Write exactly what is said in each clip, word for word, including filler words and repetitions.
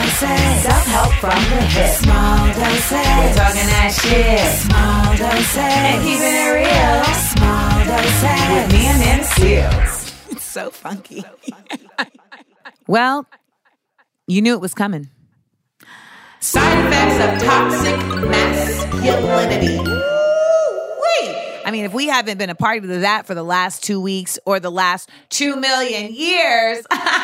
doses. Self-help from the hip. Small doses. We're talking that shit. Small doses. And keeping it real. Small doses. With me and them Seals. It's so funky. Well, you knew it was coming. Side effects of toxic masculinity. Wait. I mean, if we haven't been a part of that for the last two weeks or the last two million years,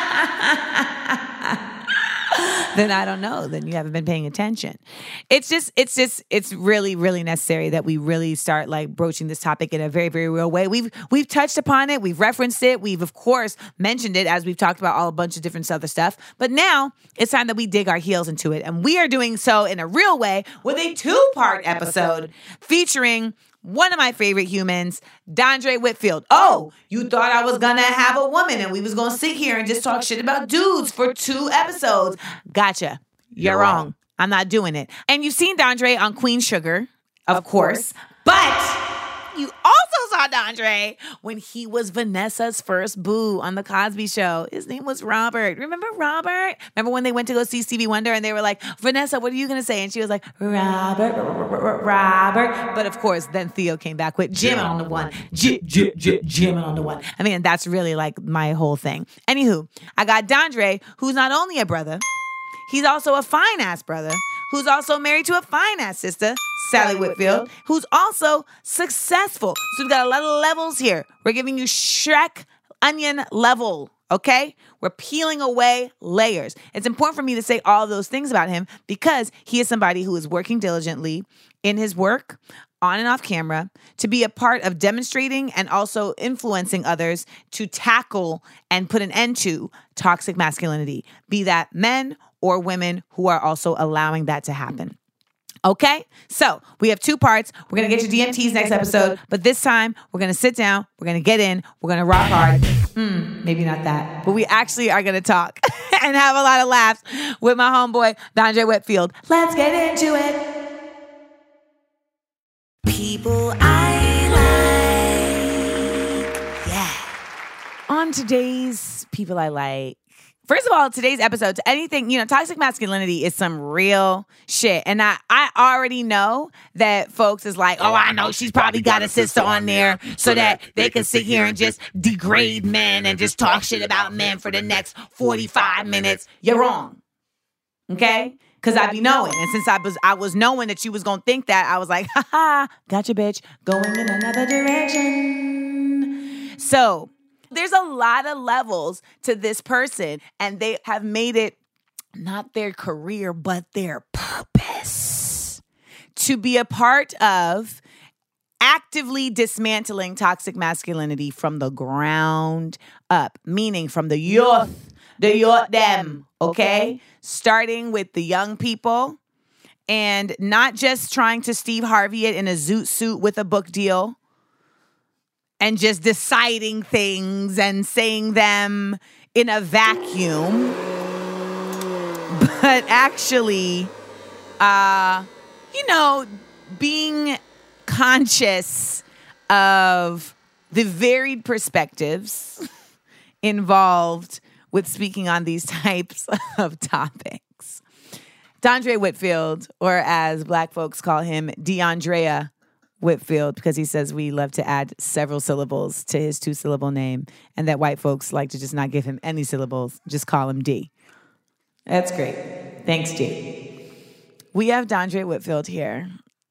then I don't know. Then you haven't been paying attention. It's just, it's just, it's really, really necessary that we really start like broaching this topic in a very, very real way. We've, we've touched upon it. We've referenced it. We've, of course, mentioned it as we've talked about all a bunch of different other stuff. But now it's time that we dig our heels into it. And we are doing so in a real way with a two-part episode featuring one of my favorite humans, Dondre Whitfield. Oh, you thought I was going to have a woman and we was going to sit here and just talk shit about dudes for two episodes. Gotcha. You're, You're wrong. wrong. I'm not doing it. And you've seen Dondre on Queen Sugar, of, of course. course. But you also saw Dondre when he was Vanessa's first boo on The Cosby Show. His name was Robert. Remember Robert? Remember when they went to go see Stevie Wonder and they were like, Vanessa, what are you going to say? And she was like, Robert, Robert. But of course, then Theo came back with Jim on the one. J- J- J- Jim on the one. I mean, that's really like my whole thing. Anywho, I got Dondre, who's not only a brother, he's also a fine-ass brother, who's also married to a fine-ass sister, Sally Whitfield, who's also successful. So we've got a lot of levels here. We're giving you Shrek onion level, okay? We're peeling away layers. It's important for me to say all of those things about him because he is somebody who is working diligently in his work, on and off camera, to be a part of demonstrating and also influencing others to tackle and put an end to toxic masculinity, be that men or women who are also allowing that to happen. Okay? So we have two parts. We're going to get your D M Ts next episode, but this time we're going to sit down, we're going to get in, we're going to rock hard. Mm, maybe not that, but we actually are going to talk and have a lot of laughs with my homeboy, Dondre Whitfield. Let's get into it. People I like. Yeah. On today's People I Like, first of all, today's episode, anything, you know, toxic masculinity is some real shit. And I, I already know that folks is like, oh, I know she's probably got a sister on there so that they can sit here and just degrade men and just talk shit about men for the next forty-five minutes. You're wrong. Okay? Because I be knowing. And since I was I was knowing that you was going to think that, I was like, ha ha, gotcha, bitch. Going in another direction. So there's a lot of levels to this person, and they have made it not their career, but their purpose to be a part of actively dismantling toxic masculinity from the ground up, meaning from the youth, the youth them, okay? Starting with the young people and not just trying to Steve Harvey it in a zoot suit with a book deal, and just deciding things and saying them in a vacuum, but actually, uh, you know, being conscious of the varied perspectives involved with speaking on these types of topics. Dondre Whitfield, or as Black folks call him, DeAndrea Whitfield, because he says we love to add several syllables to his two-syllable name, and that white folks like to just not give him any syllables, just call him D. That's great. Thanks, D. We have Dondre Whitfield here.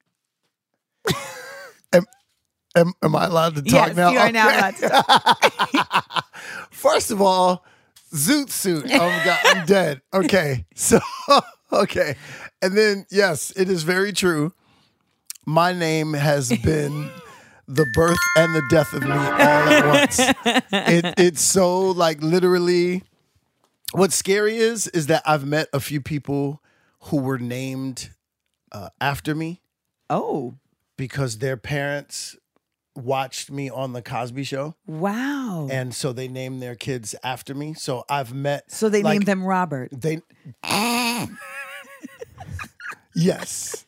am, am, am I allowed to talk yes, now? you are okay. Now allowed to talk. First of all, zoot suit. Oh, God, I'm dead. Okay. So, okay. And then, yes, it is very true. My name has been the birth and the death of me all at once. It, it's so, like, literally, what's scary is, is that I've met a few people who were named uh, after me. Oh. Because their parents watched me on The Cosby Show. Wow. And so they named their kids after me. So I've met... So they like, named them Robert. They... Yes.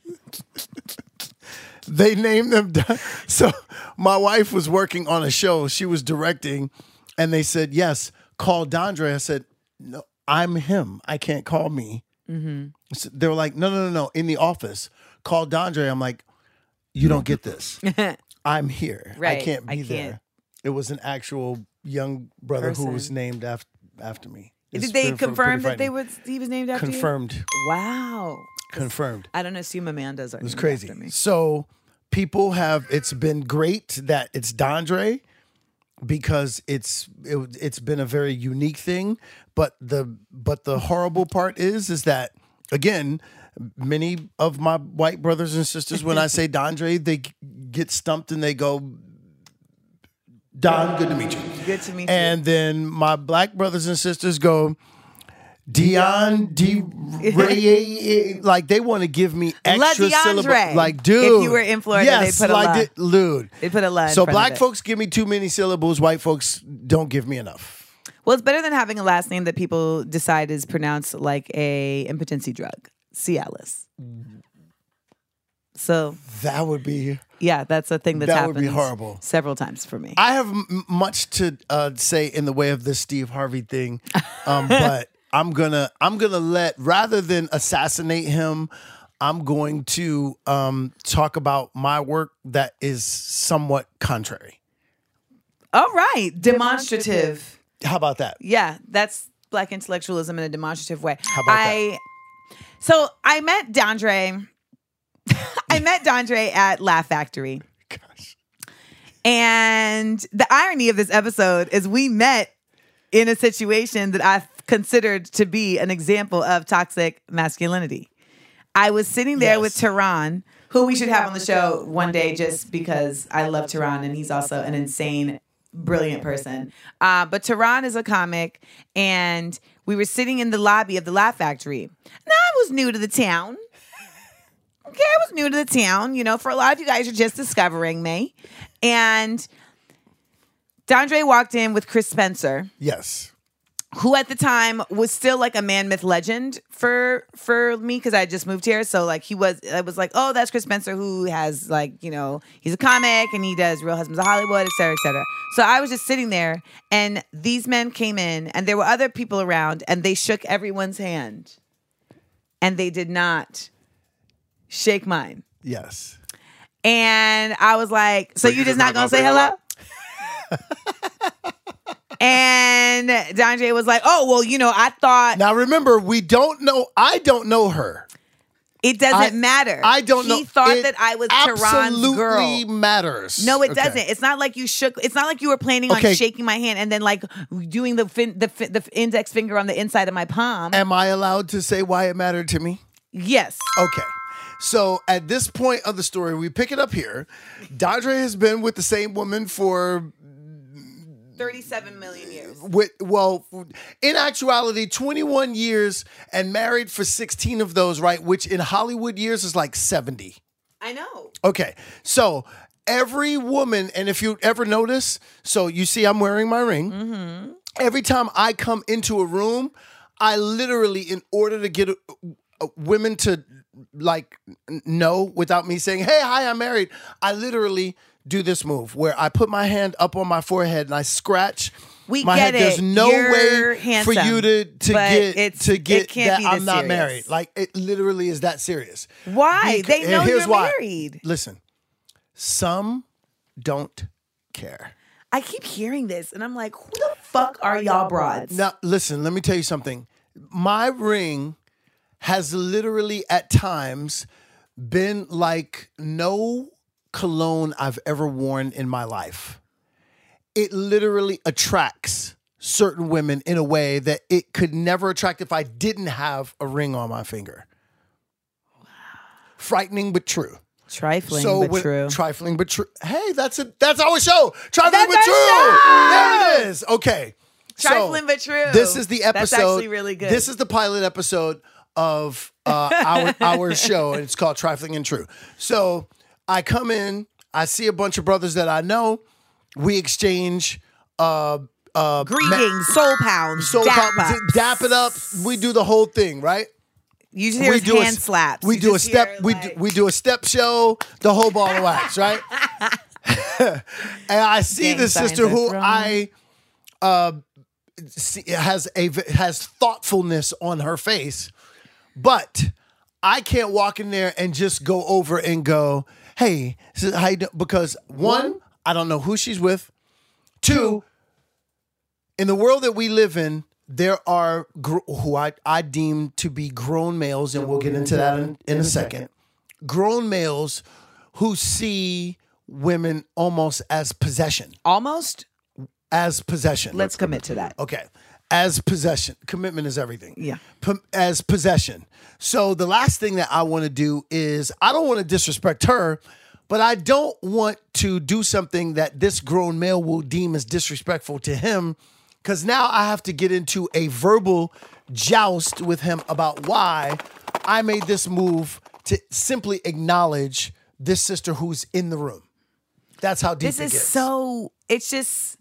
They named them. So my wife was working on a show. She was directing, and they said, yes, call Dondre. I said, no, I'm him. I can't call me Mm-hmm. So they were like, no, no, no, no. In the office, call Dondre. I'm like, you don't get this. I'm here. Right. I can't be I can't. there. It was an actual young brother Person. who was named after after me. It's Did they pretty- confirm pretty that they frightening. was he was named after Confirmed. you? Wow. Confirmed. I don't assume Amanda's are It was named crazy. after me. So people have. It's been great that it's Dondre because it's it, it's been a very unique thing. But the but the horrible part is is that again, many of my white brothers and sisters, when I say Dondre, they g- get stumped and they go, Don, good to meet you. Good to meet And then my black brothers and sisters go, Dion, D, Ray, like they want to give me extra DeAndre. syllables. Like, dude, If you were in Florida, they yes, put a like, la. di- dude. They put a la in So front of black it. folks give me too many syllables. White folks don't give me enough. Well, it's better than having a last name that people decide is pronounced like a impotency drug, Cialis. So That would be. yeah, that's a thing that's That happened would be horrible. several times for me. I have m- much to uh, say in the way of this Steve Harvey thing, um, but I'm gonna I'm gonna let rather than assassinate him, I'm going to um, talk about my work that is somewhat contrary. All right, demonstrative. How about that? Yeah, that's black intellectualism in a demonstrative way. How about I, So I met Dondre. I met Dondre at Laugh Factory. Gosh. And the irony of this episode is we met in a situation that I've considered to be an example of toxic masculinity. I was sitting there Yes. with Tehran, who we should have on the show one day just because I love Tehran and he's also an insane, brilliant person. Uh, but Tehran is a comic and we were sitting in the lobby of the Laugh Factory. Now, I was new to the town. Okay, I was new to the town. You know, for a lot of you guys, you're just discovering me. And Dondre walked in with Chris Spencer, Yes. who at the time was still like a man myth legend for for me because I had just moved here. So like he was, I was like, oh, that's Chris Spencer who has like, you know, he's a comic and he does Real Husbands of Hollywood, et cetera, et cetera. So I was just sitting there and these men came in and there were other people around and they shook everyone's hand and they did not shake mine. Yes. And I was like, so, So you just not gonna say hello? And Dondre was like, oh, well, you know, I thought Now remember, we don't know. I don't know her. it doesn't I- matter. I don't he know. He thought It that I was Tehran's absolutely girl. matters. No, it Okay. doesn't. It's not like you shook. It's not like you were planning Okay. on shaking my hand and then like doing the fin, the fin, the index finger on the inside of my palm. Am I allowed to say why it mattered to me? Yes. Okay. So at this point of the story, we pick it up here. Dondre has been with the same woman for thirty-seven million years. with well, in actuality, twenty-one years and married for sixteen of those, right? Which in Hollywood years is like seventy. I know. Okay. So every woman, and if you ever notice, so you see I'm wearing my ring. Mm-hmm. Every time I come into a room, I literally, in order to get uh, uh, women to like n- know without me saying, hey, hi, I'm married, I literally do this move where I put my hand up on my forehead and I scratch We my get head. There's it. no You're way handsome, for you to to but get it's- to it get can't that be I'm this not serious. married. Like it literally is that serious. Why? Beca- They know and here's you're why. married. Listen, some don't care. I keep hearing this, and I'm like, who the fuck are y'all broads? Now, listen, let me tell you something. My ring has literally at times been like no cologne I've ever worn in my life. It literally attracts certain women in a way that it could never attract if I didn't have a ring on my finger. Wow. Frightening but true. Trifling, So but when- true. Trifling but true. Hey, that's a that's our show. Trifling That's but our true. show! There it is. Okay. So, Trifling but true. This is the episode. That's actually really good. This is the pilot episode of uh, our our show, and it's called Trifling and True. So I come in, I see a bunch of brothers that I know. We exchange uh, uh, Greetings, soul pounds, so dap dap, ups. dap it up. We do the whole thing, right? You just hear his do hand a, slaps. We You do a just step. hear, we like- do, we do a step show. The whole ball of wax, right? And I see Gang this signs sister are who thrown. I uh, see, has a has thoughtfulness on her face, But I can't walk in there and just go over and go, hey, this is how you do? Because one, I don't know who she's with. Two, in the world that we live in, there are gr- who I, I deem to be grown males, and we'll get into that in, in a second. Grown males who see women almost as possession. Almost? As possession. Let's commit to that. Okay. As possession. Commitment is everything. Yeah. P- as possession. So the last thing that I want to do is, I don't want to disrespect her, but I don't want to do something that this grown male will deem as disrespectful to him, because now I have to get into a verbal joust with him about why I made this move to simply acknowledge this sister who's in the room. That's how deep This it is gets. so, it's just,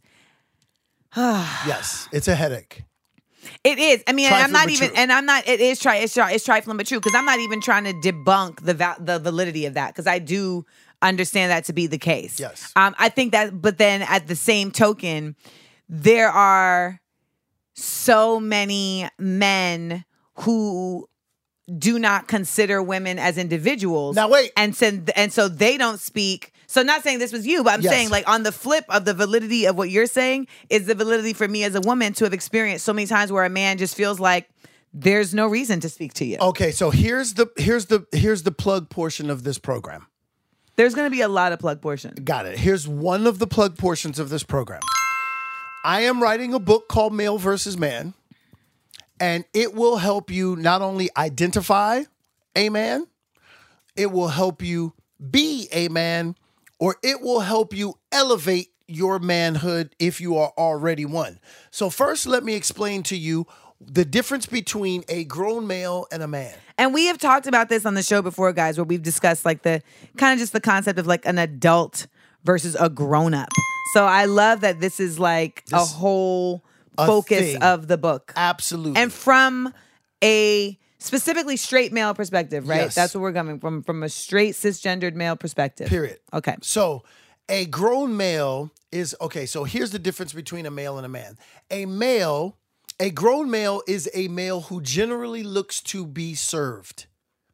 Yes, it's a headache. it is. I mean, and I'm Trifling not but even, true. and I'm not, it is tri, it's, tri, it's trifling but true, because I'm not even trying to debunk the va- the validity of that, because I do understand that to be the case. Yes. Um, I think that, but then at the same token, there are so many men who do not consider women as individuals. Now, wait. And so, and so they don't speak. So not saying this was you, but I'm Yes. saying like on the flip of the validity of what you're saying is the validity for me as a woman to have experienced so many times where a man just feels like there's no reason to speak to you. Okay, so here's the here's the here's the plug portion of this program. There's going to be a lot of plug portion. Got it. Here's one of the plug portions of this program. I am writing a book called Male versus Man, and it will help you not only identify a man, it will help you be a man, or it will help you elevate your manhood if you are already one. So first, let me explain to you the difference between a grown male and a man. And we have talked about this on the show before, guys, where we've discussed like the kind of just the concept of like an adult versus a grown up. So I love that this is like a This- whole a focus thing. of the book. Absolutely. And from a specifically straight male perspective, right? Yes. That's where we're coming from, from a straight cisgendered male perspective. Period. Okay. So a grown male is, okay, so here's the difference between a male and a man. A male, a grown male is a male who generally looks to be served.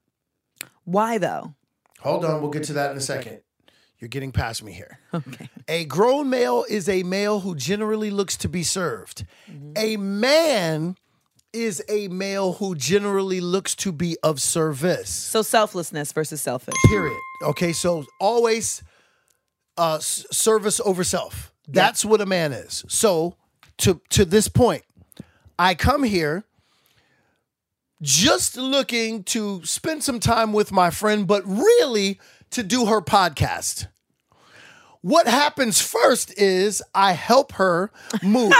Why though? Hold on, we'll get to that in a second. You're getting past me here. Okay. A grown male is a male who generally looks to be served. Mm-hmm. A man is a male who generally looks to be of service. So selflessness versus selfish. Period. Okay, so always uh, s- service over self. That's what a man is. So to to this point, I come here just looking to spend some time with my friend, but really to do her podcast. What happens first is I help her move.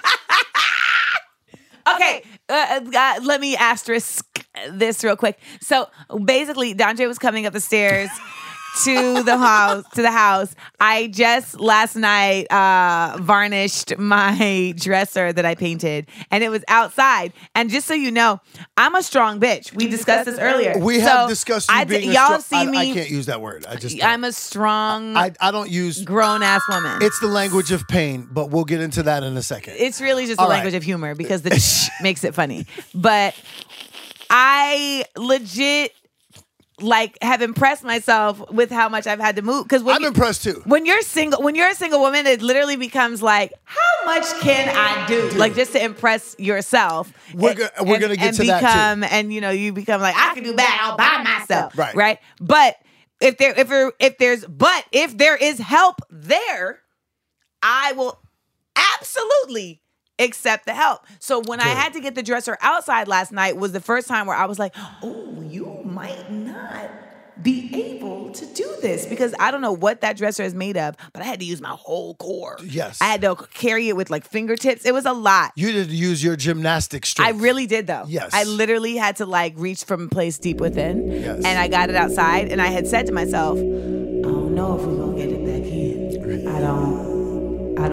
Okay, uh, uh, let me asterisk this real quick. So basically, Dante was coming up the stairs to the house. To the house. I just last night uh, varnished my dresser that I painted, and it was outside. And just so you know, I'm a strong bitch. We discussed this earlier. We So have discussed you I being d- a y'all strong- have seen I, me. I can't use that word. I just I'm a strong, I, I don't use grown ass woman. It's the language of pain, but we'll get into that in a second. It's really just All a right. language of humor because the sh makes it funny. But I legit like have impressed myself with how much I've had to move. Because I'm impressed too. When you're single, when you're a single woman, it literally becomes like, how much can I do? Like just to impress yourself. We're And- go- we're and- gonna get and to that, too. become, And you know, you become like, I can do bad all by myself. Right. Right. But if there, if there, if there's, but if there is help there, I will absolutely accept the help. So when I had to get the dresser outside last night was the first time where I was like, oh, you might not be able to do this because I don't know what that dresser is made of, but I had to use my whole core. Yes. I had to carry it with like fingertips. It was a lot. You did use your gymnastic strength. I really did though. Yes. I literally had to like reach from a place deep within. Yes. And I got it outside and I had said to myself, I don't know if we're gonna get it back in. I don't I don't know.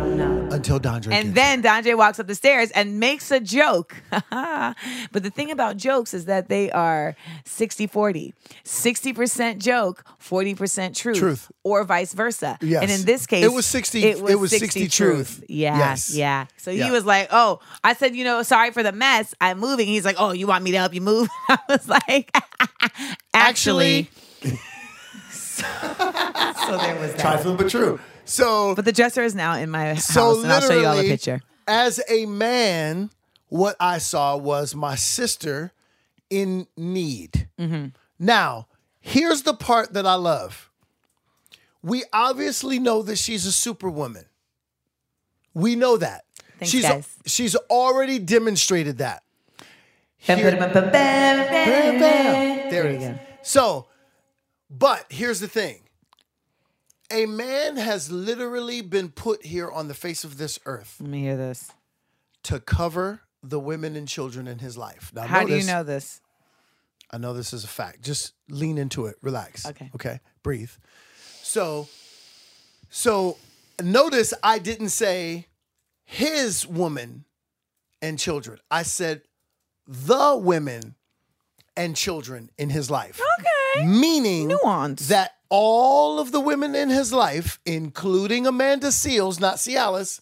Until Dondre And gets then Dondre walks up the stairs and makes a joke. But the thing about jokes is that they are sixty forty. sixty percent joke, forty percent truth. Truth. Or vice versa. Yes. And in this case, It was sixty It was, it was sixty, sixty truth. truth. Yeah. Yes. Yeah. So he Yeah. was like, oh, I said, you know, sorry for the mess. I'm moving. He's like, oh, you want me to help you move? I was like, actually. so, so there was that. Trifling but true. So, But the dresser is now in my house, so and I'll show you all a literally, picture. as a man, what I saw was my sister in need. Mm-hmm. Now, here's the part that I love. We obviously know that she's a superwoman. We know that. Thanks, she's guys. she's already demonstrated that. Bam, Here- bam, bam, bam, Bam, bam. There There it you is. go. So, but here's the thing. A man has literally been put here on the face of this earth Let me hear this. to cover the women and children in his life. Now, How do you notice- know this? I know this is a fact. Just lean into it. Relax. Okay. Okay. Breathe. So, so notice I didn't say his woman and children. I said the women and children in his life. Okay. Meaning Nuance. that all of the women in his life, including Amanda Seals, not Cialis,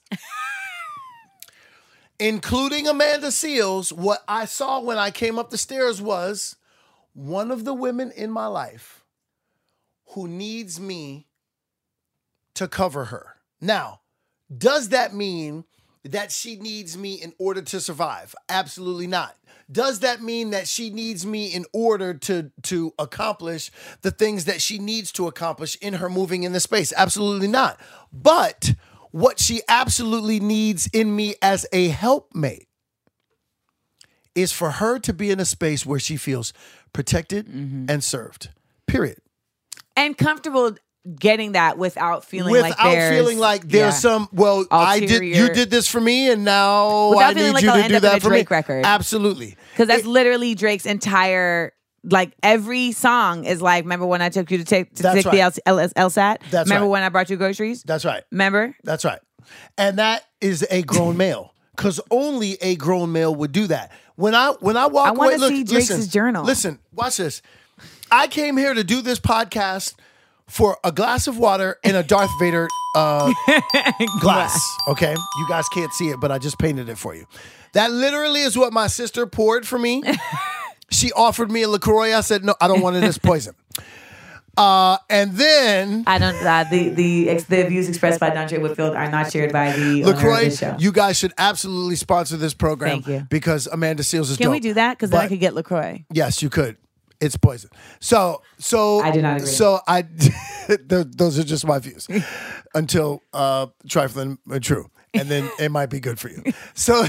including Amanda Seals, what I saw when I came up the stairs was one of the women in my life who needs me to cover her. Now, does that mean that she needs me in order to survive? Absolutely not. Does that mean that she needs me in order to, to accomplish the things that she needs to accomplish in her moving in the space? Absolutely not. But what she absolutely needs in me as a helpmate is for her to be in a space where she feels protected Mm-hmm. and served. Period. And comfortable getting that without feeling like Without there's, feeling like there's yeah. some, well, I did, you Ulterior- did this for me, and now Without I feeling need like you I'll to end do up in that a for Drake me. record. Absolutely. Because that's It- literally Drake's entire, like every song is like, remember when I took you to take to That's take the right. L- L- LSAT? That's remember right. when I brought you groceries? That's right. Remember? That's right. And that is a grown male. Because only a grown male would do that. When I when I walk I wanna away, look, see Drake's listen, journal. Listen, watch this. I came here to do this podcast for a glass of water and a Darth Vader uh, glass. Okay, you guys can't see it, but I just painted it for you. That literally is what my sister poured for me. She offered me a LaCroix. I said, no, I don't want it. It's poison. Uh, and then I don't. Uh, the the ex, the views expressed by Dondre Whitfield are not shared by the owner of LaCroix, this show. you guys should absolutely sponsor this program. Thank you. Because Amanda Seals is Can dope. we do that? Because then I But- could get LaCroix. Yes, you could. It's poison. So, so I do not agree. So I, th- those are just my views until uh, trifling uh, true, and then it might be good for you. So,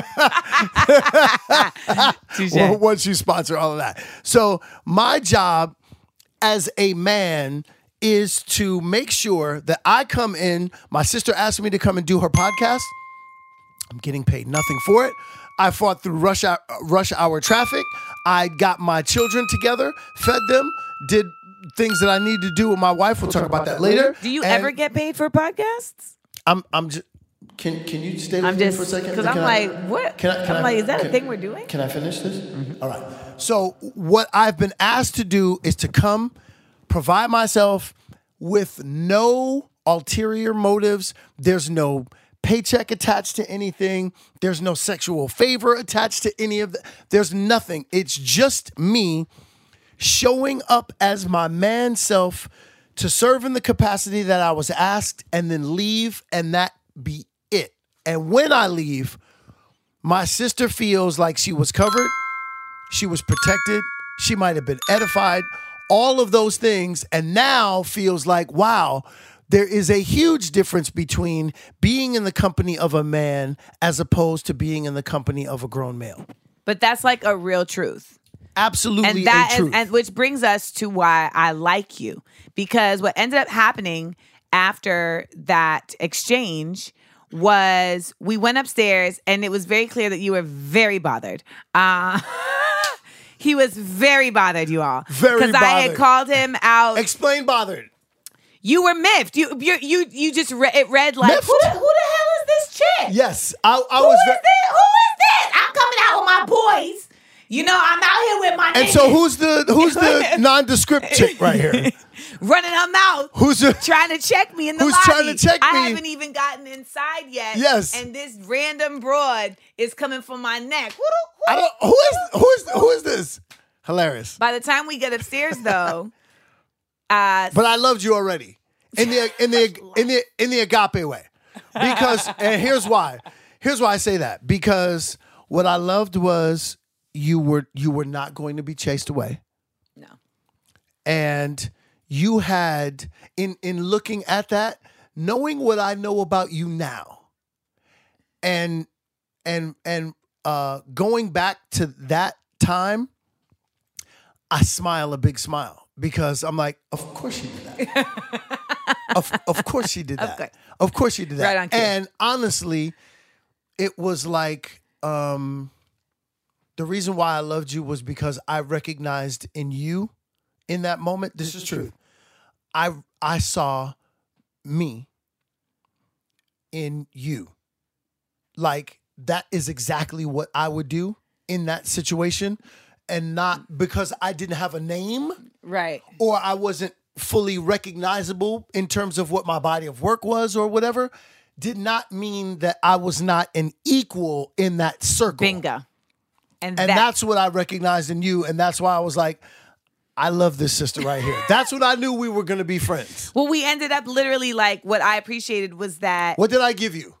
Touche. well, once you sponsor all of that, so my job as a man is to make sure that I come in. My sister asked me to come and do her podcast. I'm getting paid nothing for it. I fought through rush hour, rush hour traffic. I got my children together, fed them, did things that I needed to do with my wife. We'll, talk, about, that later. Do you And ever get paid for podcasts? I'm. I'm just. Can Can you stay with I'm me just for a second? because Can I'm I- like, what? Can I, can I'm I- like, is that can- a thing we're doing? Can I finish this? All right. So what I've been asked to do is to come, provide myself with no ulterior motives. There's no paycheck attached to anything. There's no sexual favor attached to any of that. There's nothing. It's just me showing up as my man self to serve in the capacity that I was asked and then leave and that be it. And when I leave, my sister feels like she was covered, she was protected, she might have been edified, all of those things, and now feels like, wow, there is a huge difference between being in the company of a man as opposed to being in the company of a grown male. But that's like a real truth. Absolutely And that a is, truth. and which brings us to why I like you, because what ended up happening after that exchange was we went upstairs and it was very clear that you were very bothered. Uh, he was very bothered, you all. Very Because I had bothered. called him out. Explain bothered. You were miffed. You you you, you just re- it read like Miffed? who the, who the hell is this this chick? Yes, I, I Who was. is Ve- this? Who is this? I'm coming out with my boys. You know, I'm out here with my and niggas. so who's the who's the nondescript chick right here? Running her mouth. Who's the, trying to check me in the Who's lobby. trying to check I me? haven't even gotten inside yet. Yes. And this random broad is coming from my neck. Who, do- I don't. Who is who is who is this? Hilarious. By the time we get upstairs, though, uh, But I loved you already in the in the in the in the agape way, because and here's why. Here's why I say that, because what I loved was you were you were not going to be chased away, no, and you had in in looking at that, knowing what I know about you now, and and and uh, going back to that time, I smile a big smile because I'm like, of course she did that. of of course she did that. Okay. Of course she did that. Right on cue. And honestly, it was like um, the reason why I loved you was because I recognized in you, in that moment, this is true. I I saw me in you. Like, that is exactly what I would do in that situation, and not because I didn't have a name right. or I wasn't fully recognizable in terms of what my body of work was or whatever, did not mean that I was not an equal in that circle. Bingo. And, And that, that's what I recognized in you, and that's why I was like, I love this sister right here. That's when I knew we were going to be friends. well, we ended up literally like what I appreciated was that What did I give you?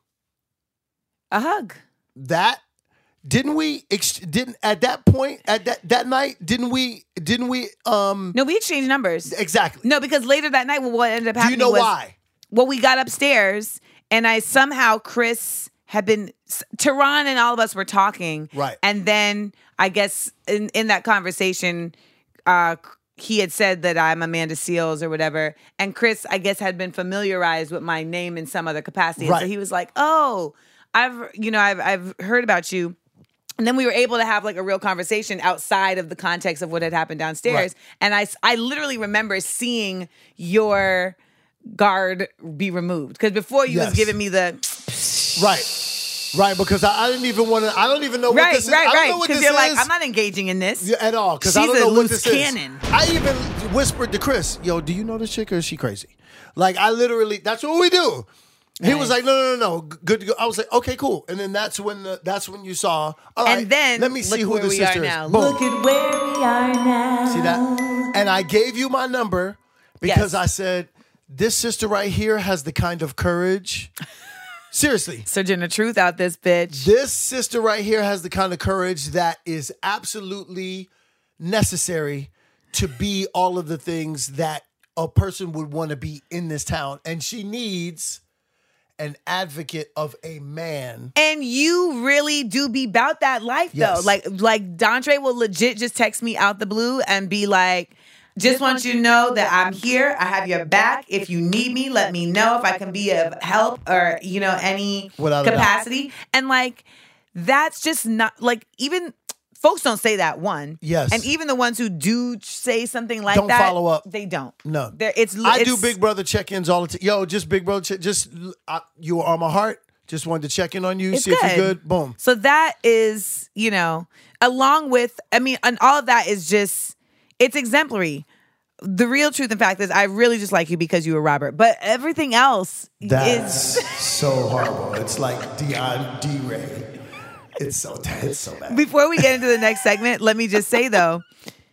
a hug. That didn't we ex- didn't at that point at that that night didn't we didn't we um No, we exchanged numbers. exactly. No, because later that night, well, what ended up Do happening you know was, why? well, we got upstairs and I somehow, Chris had been, Tehran and all of us were talking. Right. And then I guess in, in that conversation, uh, he had said that I'm Amanda Seales or whatever. And Chris, I guess, had been familiarized with my name in some other capacity. And Right. so he was like, oh, I've, you know, I've, I've heard about you. And then we were able to have like a real conversation outside of the context of what had happened downstairs. Right. And I, I literally remember seeing your guard be removed. Because before you Yes. was giving me the... Right. Right, because I, I didn't even want to I don't even know what Right, this is. right, I don't right. know what Because this you're like, is I'm not engaging in this. Yeah, at all. Because I She's don't a know what loose this cannon. is. I even whispered to Chris, yo, do you know this chick or is she crazy? Like, I literally, that's what we do. He was like, no, no, no, no, good to go. I was like, okay, cool. And then that's when the that's when you saw, all right, And then let me see look who where the we sister are is. now. Boom. Look at where we are now. See that? And I gave you my number because Yes. I said, this sister right here has the kind of courage. Seriously. Surging the truth out this bitch. This sister right here has the kind of courage that is absolutely necessary to be all of the things that a person would want to be in this town. And she needs an advocate of a man. And you really do be about that life, though. Yes. Like, like Dontre will legit just text me out the blue and be like, just want you to know that I'm here. I have your back. If you need me, let me know if I can be of help or, you know, any Without a doubt. capacity. And like, that's just not like, even folks don't say that, one. Yes. And even the ones who do say something like Don't that, follow up. they don't. No. They're, it's, I it's, do Big Brother check-ins all the time. Yo, just Big Brother, check, just uh, you were on my heart. Just wanted to check in on you, It's see if you're good. good. Boom. So that is, you know, along with, I mean, and all of that is just, it's exemplary. The real truth and fact is I really just like you because you were Robert. But everything else That's is... so horrible. It's like Dion D-Ray. It's so it's so bad. Before we get into the next segment, let me just say, though,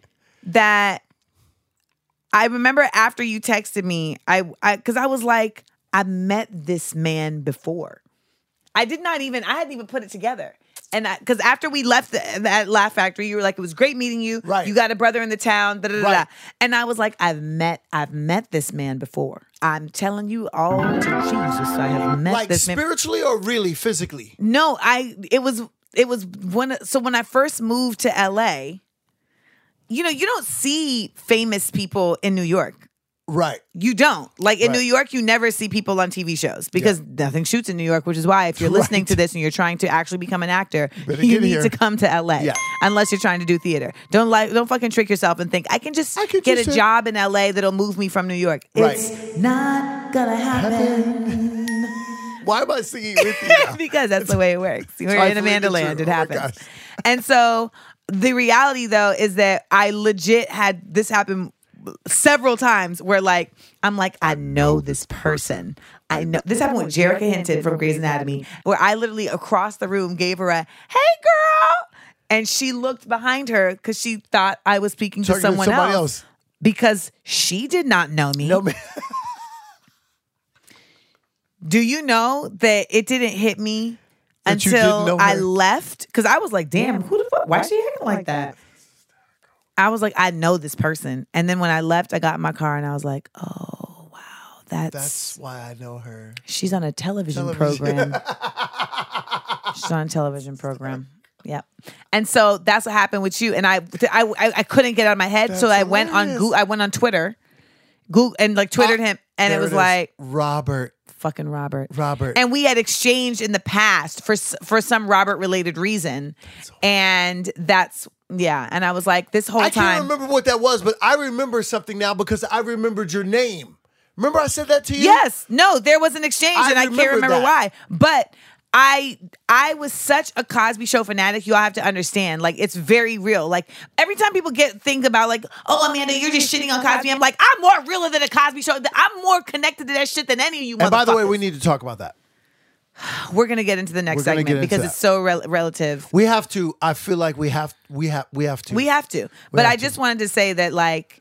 that I remember after you texted me, I because I, I was like, I met this man before. I did not even, I hadn't even put it together. And because after we left the, that Laugh Factory, you were like, it was great meeting you. Right. You got a brother in the town. Da, da, da, Right. da. And I was like, I've met, I've met this man before. I'm telling you all to Jesus, I have met Like this man. spiritually or really physically? No, I, it was, it was when, so when I first moved to L A, you know, you don't see famous people in New York. Right. You don't. Like in Right. New York, you never see people on T V shows because nothing shoots in New York, which is why if you're listening Right. to this and you're trying to actually become an actor, Better you get need here. to come to L A. Yeah. Unless you're trying to do theater. Don't like don't fucking trick yourself and think I can just I can get just, a uh, job in L A that'll move me from New York. Right. It's not gonna happen. Why am I singing with you now? Because that's the way it works. We're in Trifling Amanda and land. true. It Oh my happens. gosh. And so the reality, though, is that I legit had this happen several times where, like, I'm like, I know this person. I know. This happened with Jerrica Hinton from Grey's Anatomy, where I literally across the room gave her a, hey, girl. And she looked behind her because she thought I was speaking to Talking to someone somebody else, else. because she did not know me. No, man. Do you know that it didn't hit me That you didn't until know I her? left? Because I was like, damn, who the fuck? Why is she acting like that? I was like, I know this person. And then when I left, I got in my car and I was like, oh, wow. That's, That's why I know her. she's on a television, Television. program. She's on a television program. Yep. And so that's what happened with you. And I, I, I, I couldn't get it out of my head. so That's I went on hilarious. Google, I went on Twitter, Google, and like Twittered Oh, him. And it There was is. like, Robert. fucking Robert. Robert. And we had exchanged in the past for s- for some Robert related reason. And that's yeah, and I was like this whole I time. can't remember what that was, but I remember something now because I remembered your name. Remember I said that to you? Yes, no, there was an exchange I and I can't remember remember that. why. But I I was such a Cosby Show fanatic. You all have to understand, like it's very real. Like every time people get think about like, oh Amanda, you're just shitting on Cosby. I'm like, I'm more realer than a Cosby Show. I'm more connected to that shit than any of you. And by the way, motherfuckers. we need to talk about that. We're gonna get into the next We're gonna segment get into because that. it's so rel- relative. We have to. I feel like we have. We have. We have to. We have to. But have I to. just wanted to say that, like,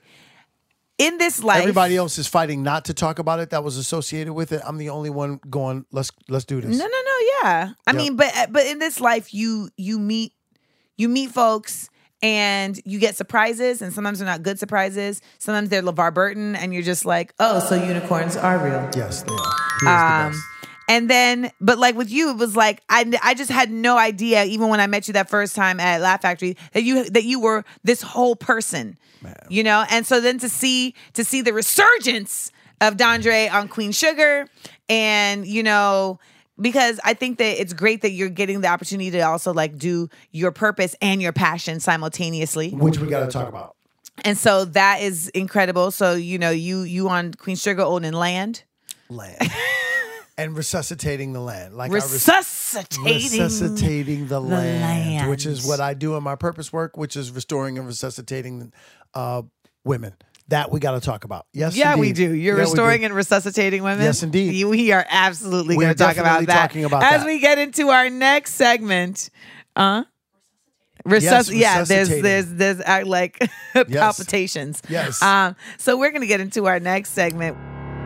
in this life, Everybody else is fighting not to talk about it that was associated with it. I'm the only one going, let's let's do this. No, no, no. Yeah. I Yep. mean, but but in this life, you you meet you meet folks and you get surprises, and sometimes they're not good surprises. Sometimes they're LeVar Burton, and you're just like, oh, so unicorns are real. Yes, they are. He is Um, the best. and then, but like with you, it was like I, I just had no idea, even when I met you that first time at Laugh Factory, that you that you were this whole person, you know. And so then to see to see the resurgence of Dondre on Queen Sugar, and you know, because I think that it's great that you're getting the opportunity to also like do your purpose and your passion simultaneously. Which we got to talk about. And so that is incredible. So you know, you you on Queen Sugar owning land. Land. And resuscitating the land. Like I res- Resuscitating, resuscitating the, land, land. which is what I do in my purpose work, which is restoring and resuscitating uh, women. That we got to talk about. Yes, Yeah, we indeed. do. You're Yeah, we restoring do. and resuscitating women. Yes, indeed. You- We are absolutely We going are to talk about definitely that. talking about as that. we get into our next segment. Uh Resus- Yes, yeah, there's resuscitating. there's there's uh, like palpitations. Yes. Um. So we're gonna get into our next segment.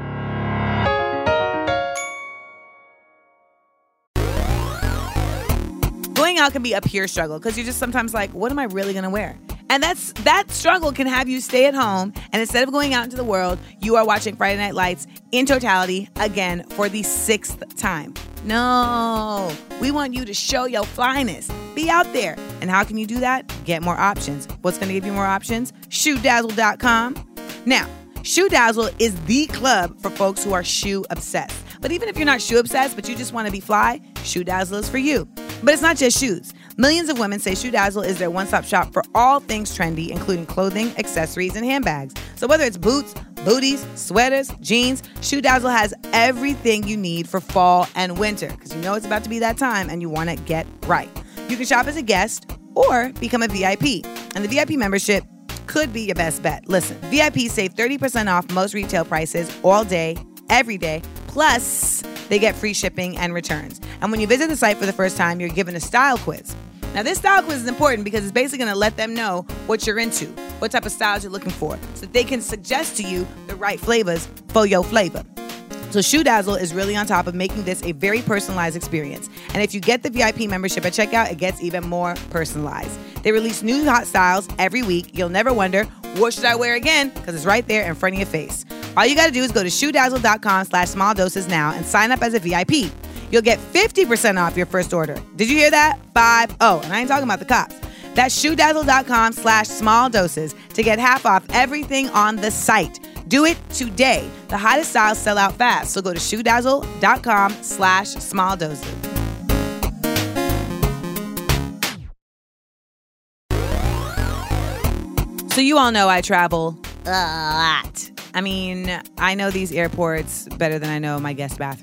Going out can be a pure struggle because you're just sometimes like, what am I really gonna wear? And that's that struggle can have you stay at home, and instead of going out into the world, you are watching Friday Night Lights in totality again for the sixth time. No, we want you to show your flyness. Be out there. And how can you do that? Get more options. What's gonna give you more options? shoe dazzle dot com. Now, Shoe Dazzle is the club for folks who are shoe obsessed. But even if you're not shoe obsessed, but you just want to be fly, Shoe Dazzle is for you. But it's not just shoes. Millions of women say Shoe Dazzle is their one-stop shop for all things trendy, including clothing, accessories, and handbags. So whether it's boots, booties, sweaters, jeans, Shoe Dazzle has everything you need for fall and winter, because you know it's about to be that time and you want to get right. You can shop as a guest or become a V I P. And the V I P membership could be your best bet. Listen, V I P save thirty percent off most retail prices all day, every day. Plus, they get free shipping and returns. And when you visit the site for the first time, you're given a style quiz. Now, this style quiz is important because it's basically going to let them know what you're into, what type of styles you're looking for, so that they can suggest to you the right flavors for your flavor. So Shoe Dazzle is really on top of making this a very personalized experience. And if you get the V I P membership at checkout, it gets even more personalized. They release new hot styles every week. You'll never wonder, what should I wear again? Because it's right there in front of your face. All you got to do is go to shoe dazzle dot com slash small doses now and sign up as a V I P. You'll get fifty percent off your first order. Did you hear that? Five oh. And I ain't talking about the cops. That's shoe dazzle dot com slash small doses to get half off everything on the site. Do it today. The hottest styles sell out fast. So go to shoe dazzle dot com slash small doses. So you all know I travel a lot. I mean, I know these airports better than I know my guest bathroom.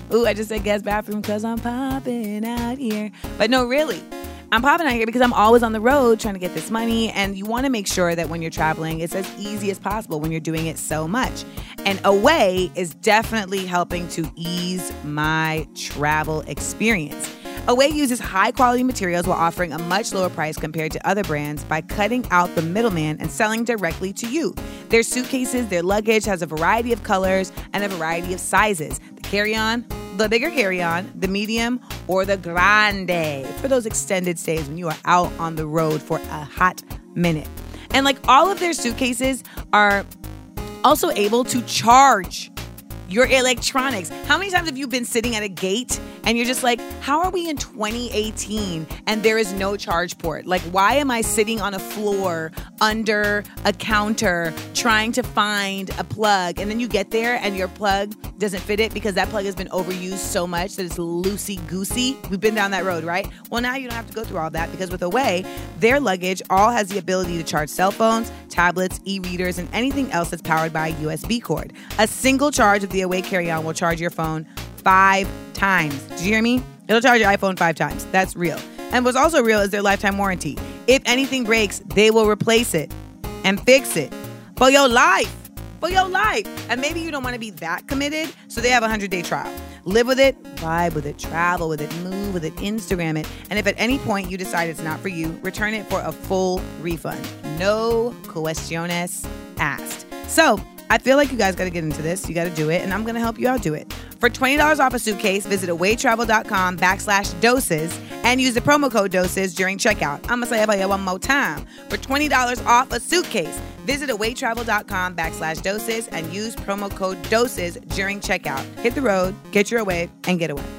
Ooh, I just said guest bathroom because I'm popping out here. But no, really. I'm popping out here because I'm always on the road trying to get this money, and you want to make sure that when you're traveling, it's as easy as possible when you're doing it so much. And Away is definitely helping to ease my travel experience. Away uses high-quality materials while offering a much lower price compared to other brands by cutting out the middleman and selling directly to you. Their suitcases, their luggage has a variety of colors and a variety of sizes. The carry-on, the bigger carry-on, the medium, or the grande for those extended stays when you are out on the road for a hot minute. And like all of their suitcases are also able to charge your electronics. How many times have you been sitting at a gate and you're just like, how are we in twenty eighteen and there is no charge port? Like, why am I sitting on a floor under a counter trying to find a plug? And then you get there and your plug doesn't fit it because that plug has been overused so much that it's loosey-goosey. We've been down that road, right? Well, now you don't have to go through all that because with Away, their luggage all has the ability to charge cell phones, tablets, e-readers, and anything else that's powered by a U S B cord. A single charge of the Away carry-on will charge your phone five times. Did you hear me? It'll charge your iPhone five times. That's real. And what's also real is their lifetime warranty. If anything breaks, they will replace it and fix it for your life. For your life. And maybe you don't want to be that committed, so they have a hundred-day trial. Live with it, vibe with it, travel with it, move with it, Instagram it. And if at any point you decide it's not for you, return it for a full refund. No questiones asked. So, I feel like you guys got to get into this. You got to do it, and I'm going to help you out do it. For twenty dollars off a suitcase, visit awaytravel.com backslash doses and use the promo code doses during checkout. I'm going to say it for you one more time. For twenty dollars off a suitcase, visit awaytravel.com backslash doses and use promo code doses during checkout. Hit the road, get your Away, and get away.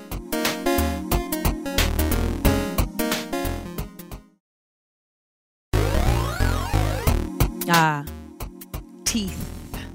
Ah, teeth.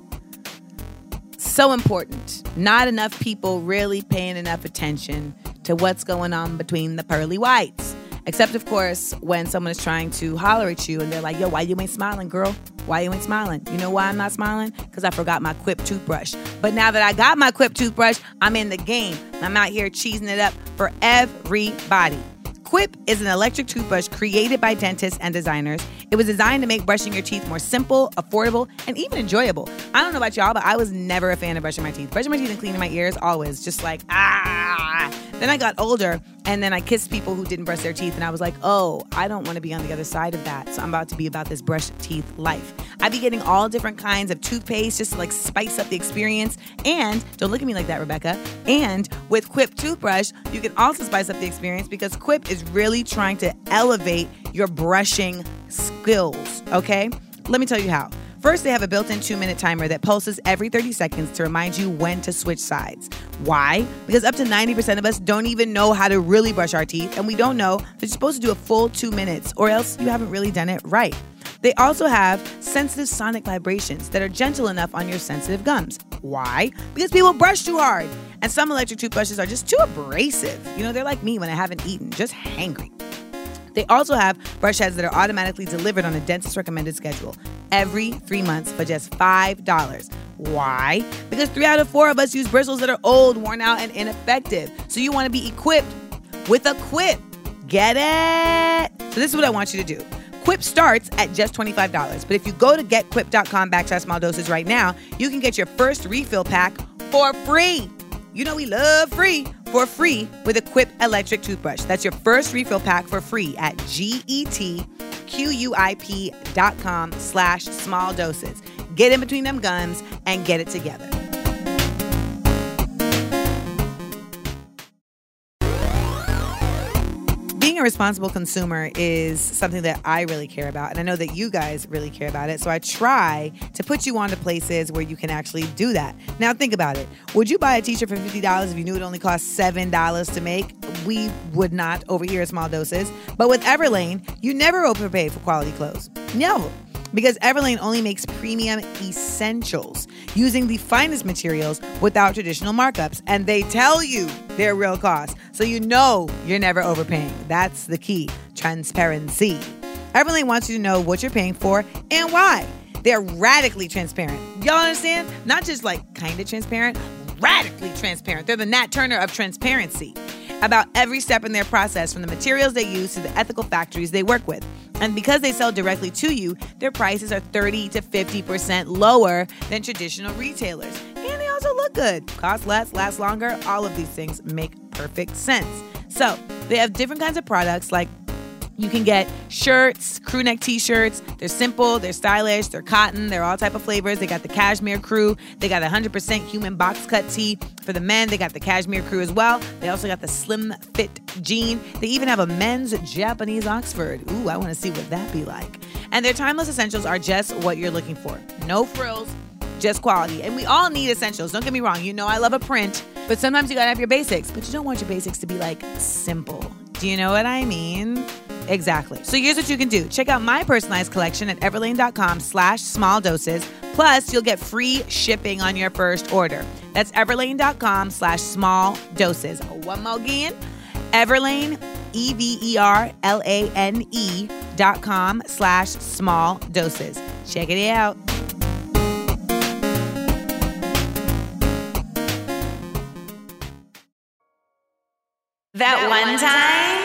So important. Not enough people really paying enough attention to what's going on between the pearly whites. Except, of course, when someone is trying to holler at you and they're like, yo, why you ain't smiling, girl? Why you ain't smiling? You know why I'm not smiling? Because I forgot my Quip toothbrush. But now that I got my Quip toothbrush, I'm in the game. I'm out here cheesing it up for everybody. Quip is an electric toothbrush created by dentists and designers. It was designed to make brushing your teeth more simple, affordable, and even enjoyable. I don't know about y'all, but I was never a fan of brushing my teeth. Brushing my teeth and cleaning my ears, always. Just like, ah. Then I got older, and then I kissed people who didn't brush their teeth, and I was like, oh, I don't want to be on the other side of that. So I'm about to be about this brush teeth life. I'd be getting all different kinds of toothpaste just to like spice up the experience. And, don't look at me like that, Rebecca. And with Quip toothbrush, you can also spice up the experience because Quip is really trying to elevate your brushing skills, okay? Let me tell you how. First, they have a built-in two-minute timer that pulses every thirty seconds to remind you when to switch sides. Why? Because up to ninety percent of us don't even know how to really brush our teeth, and we don't know that you're supposed to do a full two minutes, or else you haven't really done it right. They also have sensitive sonic vibrations that are gentle enough on your sensitive gums. Why? Because people brush too hard, and some electric toothbrushes are just too abrasive. You know, they're like me when I haven't eaten, just hangry. They also have brush heads that are automatically delivered on a dentist recommended schedule every three months for just five dollars. Why? Because three out of four of us use bristles that are old, worn out, and ineffective. So you want to be equipped with a Quip. Get it? So this is what I want you to do. Quip starts at just twenty-five dollars. But if you go to getquip.com backslash small doses right now, you can get your first refill pack for free. You know we love free. For free with a Quip electric toothbrush. That's your first refill pack for free at getquip.com slash small doses. Get in between them gums and get it together. Being a responsible consumer is something that I really care about, and I know that you guys really care about it, so I try to put you on to places where you can actually do that. Now, think about it. Would you buy a t-shirt for fifty dollars if you knew it only cost seven dollars to make? We would not over here at Small Doses. But with Everlane, you never overpay for quality clothes. Never. Because Everlane only makes premium essentials using the finest materials without traditional markups. And they tell you their real cost. So you know you're never overpaying. That's the key. Transparency. Everlane wants you to know what you're paying for and why. They're radically transparent. Y'all understand? Not just like kind of transparent, radically transparent. They're the Nat Turner of transparency about every step in their process, from the materials they use to the ethical factories they work with. And because they sell directly to you, their prices are thirty to fifty percent lower than traditional retailers. And they also look good. Cost less, last longer. All of these things make perfect sense. So they have different kinds of products, like you can get shirts, crew neck t-shirts. They're simple, they're stylish, they're cotton, they're all type of flavors. They got the cashmere crew. They got a one hundred percent human box cut tee. For the men, they got the cashmere crew as well. They also got the slim fit jean. They even have a men's Japanese Oxford. Ooh, I want to see what that be like. And their timeless essentials are just what you're looking for. No frills, just quality. And we all need essentials. Don't get me wrong. You know I love a print, but sometimes you gotta have your basics. But you don't want your basics to be like simple. Do you know what I mean? Exactly. So here's what you can do. Check out my personalized collection at everlane.com slash small doses. Plus, you'll get free shipping on your first order. That's everlane.com slash small doses. One more again. Everlane, E V E R L A N E dot com slash small doses. Check it out. That, that one time.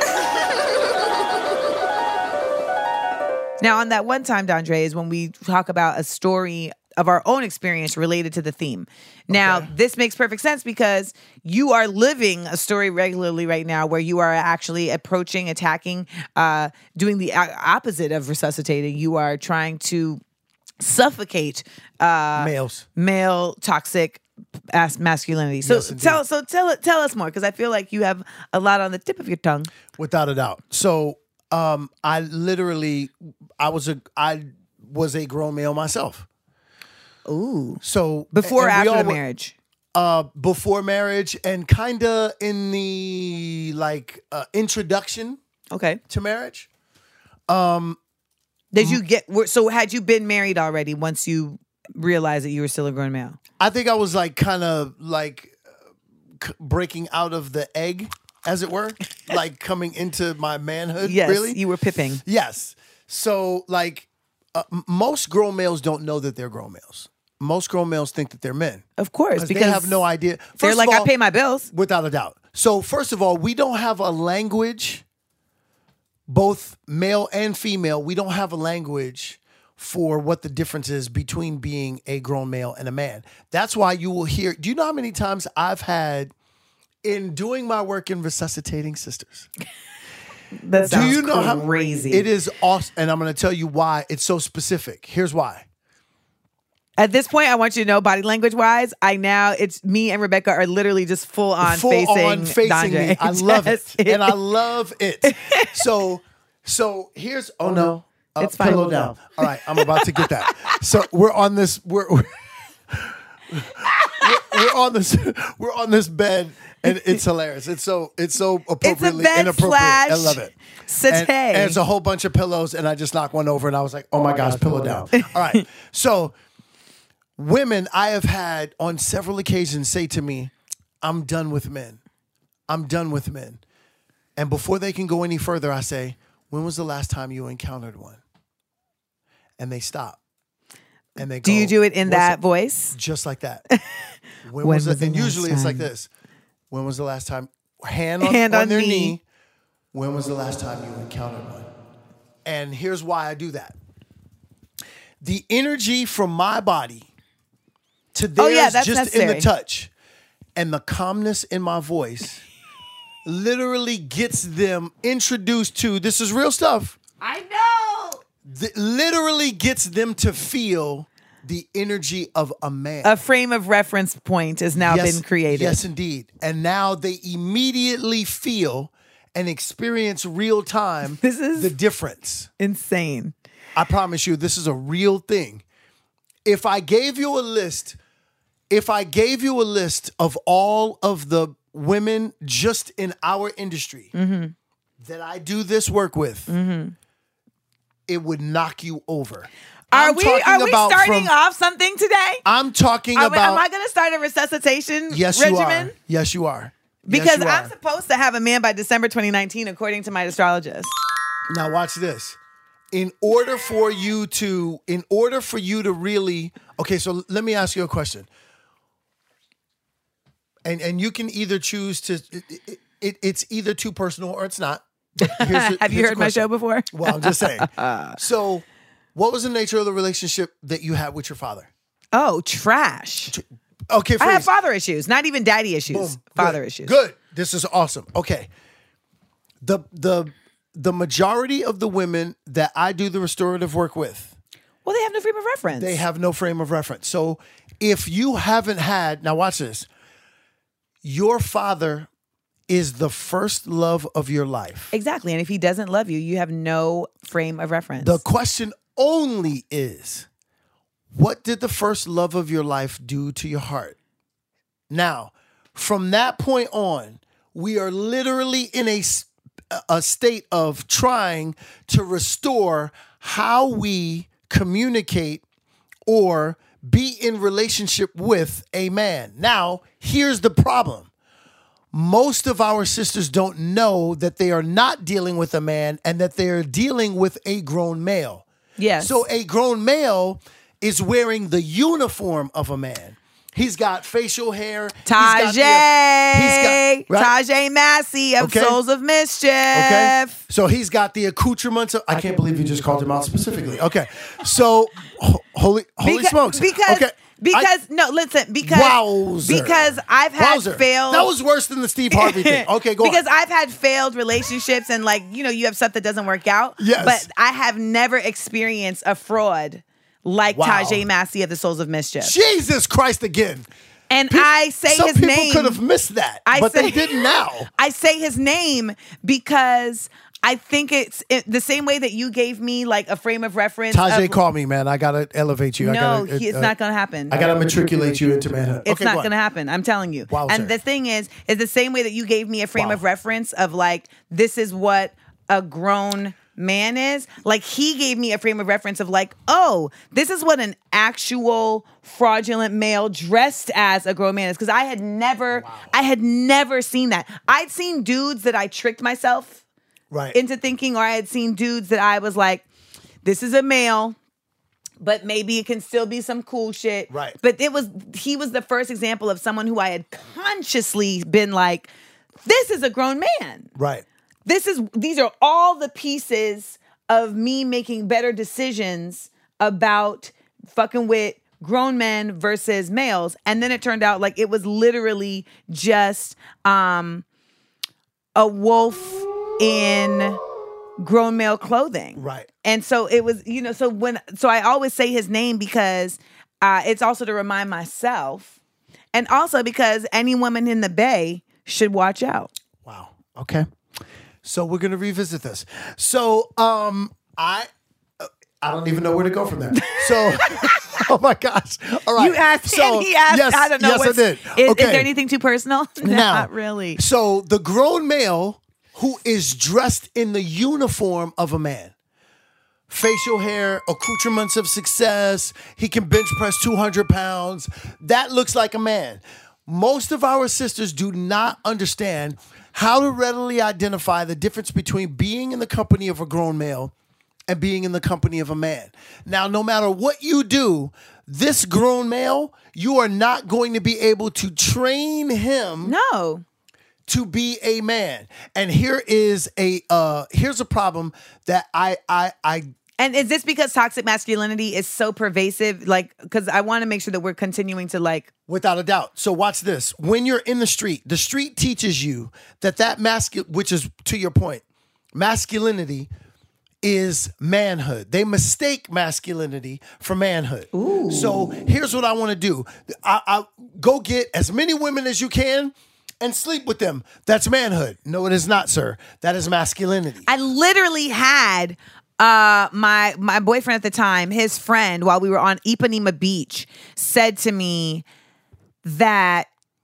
Now, on that one time, Dondre, is when we talk about a story of our own experience related to the theme. Now, okay. This makes perfect sense because you are living a story regularly right now where you are actually approaching, attacking, uh, doing the opposite of resuscitating. You are trying to suffocate uh, males, male toxic as masculinity. So yes, tell so tell tell us more, because I feel like you have a lot on the tip of your tongue. Without a doubt. So um, I literally I was a I was a grown male myself. Ooh. So before or after the were, marriage? Uh, before marriage and kinda in the like uh, introduction okay. to marriage. Um Did you get so had you been married already once you realized that you were still a grown male? I think I was like kind of like c- breaking out of the egg, as it were, like coming into my manhood. Yes, really? You were pipping. Yes. So like uh, m- most grown males don't know that they're grown males. Most grown males think that they're men. Of course, because they have no idea. First they're like, all, I pay my bills. Without a doubt. So first of all, we don't have a language, both male and female, we don't have a language for what the difference is between being a grown male and a man. That's why you will hear, do you know how many times I've had in doing my work in resuscitating sisters? That sounds do you know crazy. How, it is awesome. And I'm going to tell you why it's so specific. Here's why. At this point, I want you to know, body language wise, I now, it's me and Rebecca are literally just full on full facing, on facing Dondre. me. I love it. it. And I love it. So, so here's, oh no. Uh, it's fine. Pillow down. All right, I'm about to get that. So we're on this. We're we're, we're on this. We're on this bed, and it's hilarious. It's so it's so appropriately it's a bed inappropriate. I love it. Satay. And, and it's a whole bunch of pillows, and I just knocked one over, and I was like, "Oh my, oh my gosh, gosh, pillow down." down. All right. So women, I have had on several occasions say to me, "I'm done with men. I'm done with men," and before they can go any further, I say, "When was the last time you encountered one?" And they stop. And they go, do you do it in that it? voice? Just like that. When, when was, was it? And usually time? It's like this. When was the last time? Hand on, Hand on, on their knee. knee. When was the last time you encountered one? And here's why I do that. The energy from my body to theirs, oh, yeah, that's just necessary. in the touch, and the calmness in my voice literally gets them introduced to, this is real stuff. I know. Th- literally gets them to feel the energy of a man. A frame of reference point has now yes, been created. Yes, indeed. And now they immediately feel and experience real time this is the difference. Insane. I promise you, this is a real thing. If I gave you a list, if I gave you a list of all of the women just in our industry mm-hmm. that I do this work with, mm-hmm. it would knock you over. Are I'm we are we starting from, off something today? I'm talking are about. We, am I going to start a resuscitation yes, regimen? You are. Yes, you are. Because yes, you I'm are. supposed to have a man by December twenty nineteen, according to my astrologist. Now watch this. In order for you to, in order for you to really, okay. So let me ask you a question. And and you can either choose to. It, it, it, it's either too personal or it's not. Here's the- Have you here's heard the my question. show before? Well, I'm just saying. So, what was the nature of the relationship that you had with your father? Oh, trash. Okay, I have freeze. father issues, not even daddy issues. Boom. Father Good. issues. Good. This is awesome. Okay. The the the majority of the women that I do the restorative work with, Well, they have no frame of reference. they have no frame of reference. So if you haven't had, now watch this. Your father is the first love of your life. Exactly. And if he doesn't love you, you have no frame of reference. The question only is, what did the first love of your life do to your heart? Now, from that point on, we are literally in a, s- a state of trying to restore how we communicate or be in relationship with a man. Now, here's the problem. Most of our sisters don't know that they are not dealing with a man and that they are dealing with a grown male. Yes. So a grown male is wearing the uniform of a man. He's got facial hair. He's got Tajay. the- he's got- right? Tajay Massey of Okay. Souls of Mischief. Okay. So he's got the accoutrements of, I can't believe you just called him out specifically. Okay. So ho- holy holy Beca- smokes. Because okay. because I- no, listen, because Wowzer. because I've had Wowzer. failed That was worse than the Steve Harvey thing. Okay, go because on. I've had failed relationships and like, you know, you have stuff that doesn't work out. Yes. But I have never experienced a fraud like Wow. Tajay Massey of the Souls of Mischief. Jesus Christ again. And I say Some his people name. could have missed that, I but say- they didn't now. I say his name because I think it's it, the same way that you gave me like a frame of reference. Tajay, of, call me, man. I gotta elevate you. I No, gotta, he, it's uh, not going to happen. I gotta matriculate you into manhood. It's Okay, not go on. going to happen. I'm telling you. Wowzer. And the thing is, is the same way that you gave me a frame Wow. of reference of like, this is what a grown man is. Like he gave me a frame of reference of like, oh, this is what an actual fraudulent male dressed as a grown man is. Because I had never, I had never seen that. I'd seen dudes that I tricked myself Right. into thinking, or I had seen dudes that I was like, this is a male, but maybe it can still be some cool shit. Right. But it was, he was the first example of someone who I had consciously been like, this is a grown man. Right. This is, these are all the pieces of me making better decisions about fucking with grown men versus males. And then it turned out like it was literally just um, a wolf in grown male clothing. Right. And so it was, you know, so when, so I always say his name because uh, it's also to remind myself and also because any woman in the Bay should watch out. Wow. Okay. So we're gonna revisit this. So um, I uh, I don't even know where to go from there. So oh my gosh. All right. You asked so, and he asked, Yes, I don't know. Yes, I what's- did. Is, okay. is there anything too personal? Now, Not really. So the grown male who is dressed in the uniform of a man. Facial hair, accoutrements of success. He can bench press two hundred pounds. That looks like a man. Most of our sisters do not understand how to readily identify the difference between being in the company of a grown male and being in the company of a man. Now, no matter what you do, this grown male, you are not going to be able to train him No. to be a man. And here is a uh here's a problem that I I I And is this because toxic masculinity is so pervasive? Like, because I want to make sure that we're continuing to like. without a doubt. So watch this. When you're in the street, the street teaches you that that masculine, which is to your point, masculinity is manhood. They mistake masculinity for manhood. Ooh. So here's what I want to do. I, I go get as many women as you can and sleep with them. That's manhood. No, it is not, sir. That is masculinity. I literally had uh, my my boyfriend at the time, his friend, while we were on Ipanema Beach, said to me that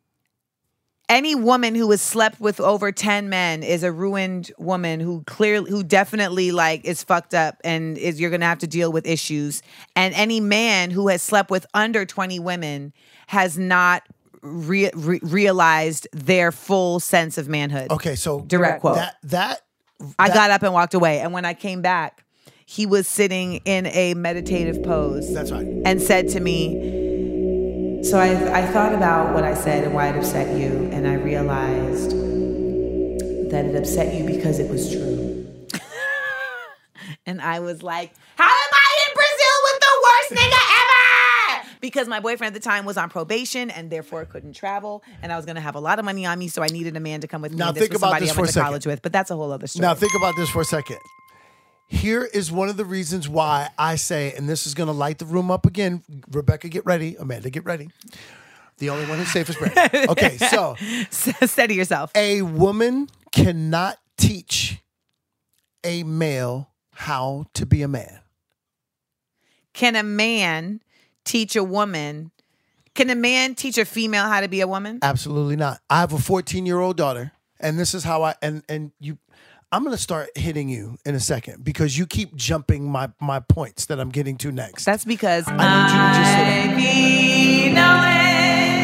any woman who has slept with over ten men is a ruined woman who clearly, who definitely like is fucked up and is you're gonna have to deal with issues. And any man who has slept with under twenty women has not re- re- realized their full sense of manhood. Okay, so Direct quote. That that I that- got up and walked away. And when I came back, he was sitting in a meditative pose That's right. and said to me, So I, I thought about what I said and why it upset you, and I realized that it upset you because it was true. And I was like, how am I in Brazil with the worst nigga ever? Because my boyfriend at the time was on probation and therefore couldn't travel, and I was going to have a lot of money on me, so I needed a man to come with me. Now and this think was about somebody this I for went a to second. college with, but that's a whole other story. Now think about this for a second. Here is one of the reasons why I say, and this is going to light the room up again. Rebecca, get ready. Amanda, get ready. The only one who's safe is Brandon. Okay, so. Steady yourself. A woman cannot teach a male how to be a man. Can a man teach a woman? Can a man teach a female how to be a woman? Absolutely not. I have a fourteen-year-old daughter, and this is how I, and and you, I'm going to start hitting you in a second because you keep jumping my, my points that I'm getting to next. That's because I need you to just sit down. be knowing.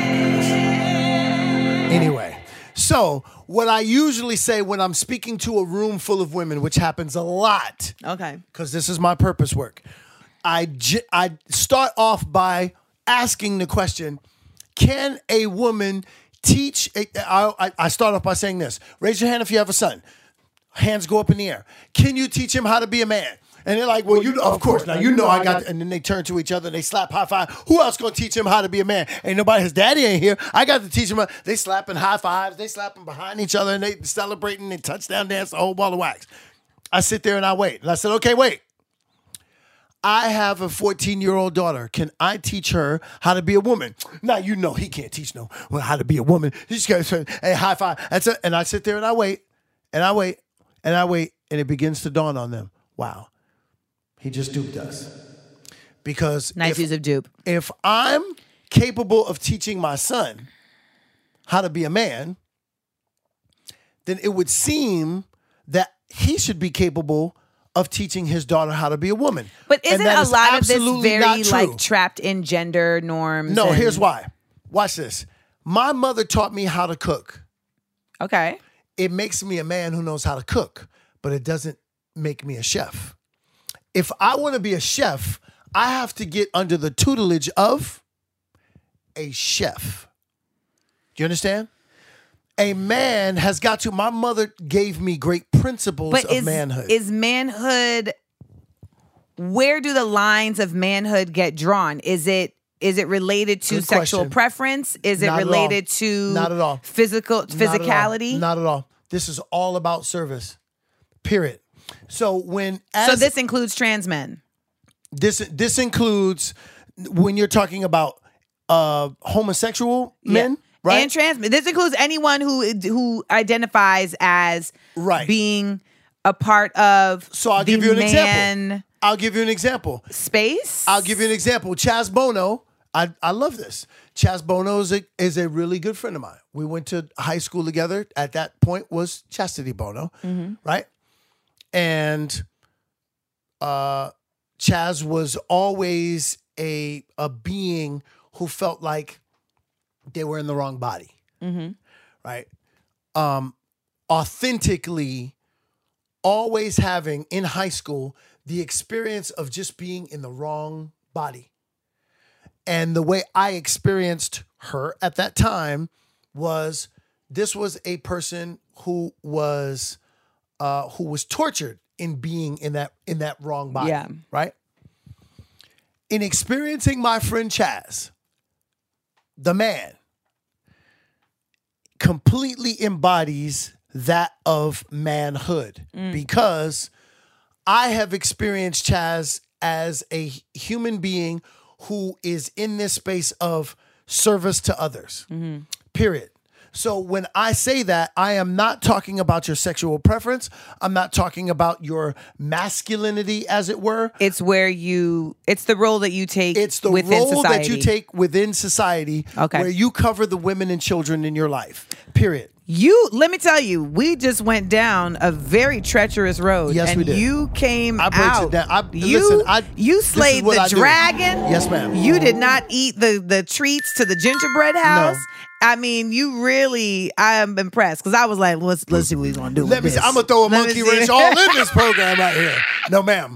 Anyway, so what I usually say when I'm speaking to a room full of women, which happens a lot, Okay. because this is my purpose work, I, j- I start off by asking the question, can a woman teach, a, I, I- I start off by saying this, raise your hand if you have a son. Hands go up in the air. Can you teach him how to be a man? And they're like, well, you of course. Now, you know I got, and then they turn to each other and they slap high five. Who else gonna teach him how to be a man? Ain't nobody, his daddy ain't here. I got to teach him. How, they slapping high fives. They slapping behind each other and they celebrating and touchdown dance, the whole ball of wax. I sit there and I wait. And I said, okay, wait. I have a fourteen-year-old daughter. Can I teach her how to be a woman? Now, you know he can't teach no well, how to be a woman. He's going to say, hey, high five. That's it. And I sit there and I wait, and I wait, and I wait, and it begins to dawn on them. Wow, he just duped us. Because Nice if, use of dupe. if I'm capable of teaching my son how to be a man, then it would seem that he should be capable of teaching his daughter how to be a woman. But And isn't that a is lot of this absolutely very not true. like trapped in gender norms? No, and- here's why. Watch this. My mother taught me how to cook. Okay. It makes me a man who knows how to cook, but it doesn't make me a chef. If I want to be a chef, I have to get under the tutelage of a chef. Do you understand? A man has got to, my mother gave me great principles But of is manhood. is manhood? Where do the lines of manhood get drawn? Is it is it related to Good sexual question. preference? Is it Not at all. related to Not at all. physical Not at all. physicality? Not at all. This is all about service. Period. So when So as this includes trans men. this this includes when you're talking about uh homosexual men, right? And trans men. This includes anyone who who identifies as Right. being a part of So I'll the give you an man example. I'll give you an example. space. I'll give you an example. Chaz Bono, I, I love this. Chaz Bono is a, is a really good friend of mine. We went to high school together. At that point was Chastity Bono, right? And uh, Chaz was always a a being who felt like they were in the wrong body, right? Um, authentically, always having in high school the experience of just being in the wrong body. And the way I experienced her at that time was this was a person who was uh, who was tortured in being in that in that wrong body. Yeah. Right? In experiencing my friend Chaz, the man completely embodies that of manhood because I have experienced Chaz as a human being who is in this space of service to others. Period. So when I say that, I am not talking about your sexual preference. I'm not talking about your masculinity, as it were. It's where you. It's the role that you take. It's the within role society. that you take within society, Okay. where you cover the women and children in your life. Period. You let me tell you, we just went down a very treacherous road. Yes, and we did. You came I breaks it out. down. I- you, listen, I- you this is slayed what the I do. dragon. Yes, ma'am. You did not eat the the treats to the gingerbread house. I mean, you really. I am impressed because I was like, let's let's see what he's gonna do. Let with me see. this. I'm gonna throw a Let me monkey see. wrench all in this program right here. No, ma'am.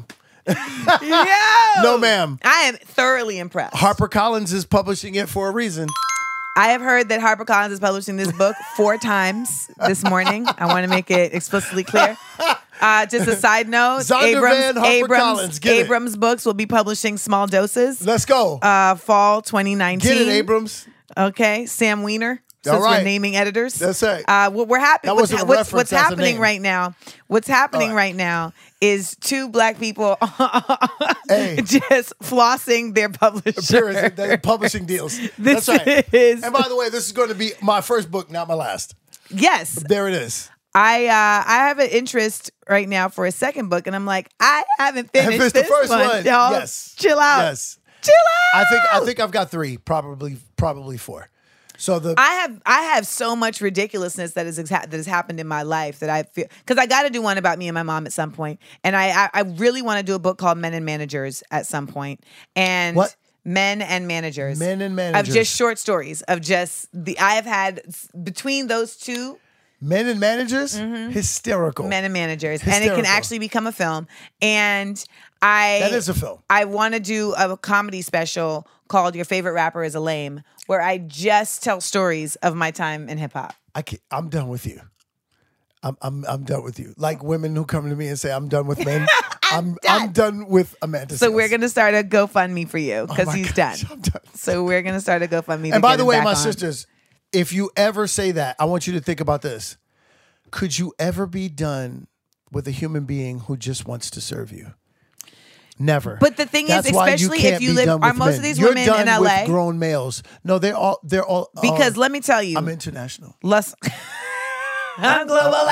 Yo! No, ma'am. I am thoroughly impressed. HarperCollins is publishing it for a reason. I have heard that HarperCollins is publishing this book four times this morning. I want to make it explicitly clear. Uh, just a side note, Zondervan, Abrams, Abrams, HarperCollins, get it. Abrams Books will be publishing Small Doses. Let's go. Uh, fall twenty nineteen. Get it, Abrams. Okay, Sam Weiner. Since All right. we're naming editors. That's right. Uh, what we're happy. That What's, wasn't a what's, reference, what's that's a happening name. right now? What's happening All right. right now is two black people Hey. just flossing their publisher. Appearance, they're publishing deals. This That's right. is- And by the way, this is going to be my first book, not my last. Yes, There it is. I uh, I have an interest right now for a second book, and I'm like, I haven't finished Finished the this first one. one. Y'all, Yes. chill out. Yes. Chill out. I think I think I've got three, probably probably four. So the I have I have so much ridiculousness that is exa- that has happened in my life that I feel because I got to do one about me and my mom at some point, and I I, I really want to do a book called Men and Managers at some point, and What? Men and Managers, Men and of Managers. just short stories of just the I have had between those two. Men and Managers, hysterical. Men and Managers, and it can Hysterical. actually become a film. And I That is a film. I want to do a comedy special called "Your Favorite Rapper Is a Lame," where I just tell stories of my time in hip hop. I can't, I'm done with you. I'm I'm I'm done with you. Like women who come to me and say I'm done with men. I'm I'm done with Amanda. So Seales. we're gonna start a GoFundMe for you because Oh my he's gosh, done. I'm done. So we're gonna start a GoFundMe. to And by get the him way, back my on. sisters, if you ever say that, I want you to think about this. Could you ever be done with a human being who just wants to serve you? Never. But the thing is, That's why especially can't if you be live- done are with most men. of these You're women done in L A? with grown males. No, they're all they're all because uh, let me tell you, I'm international. Los- I'm global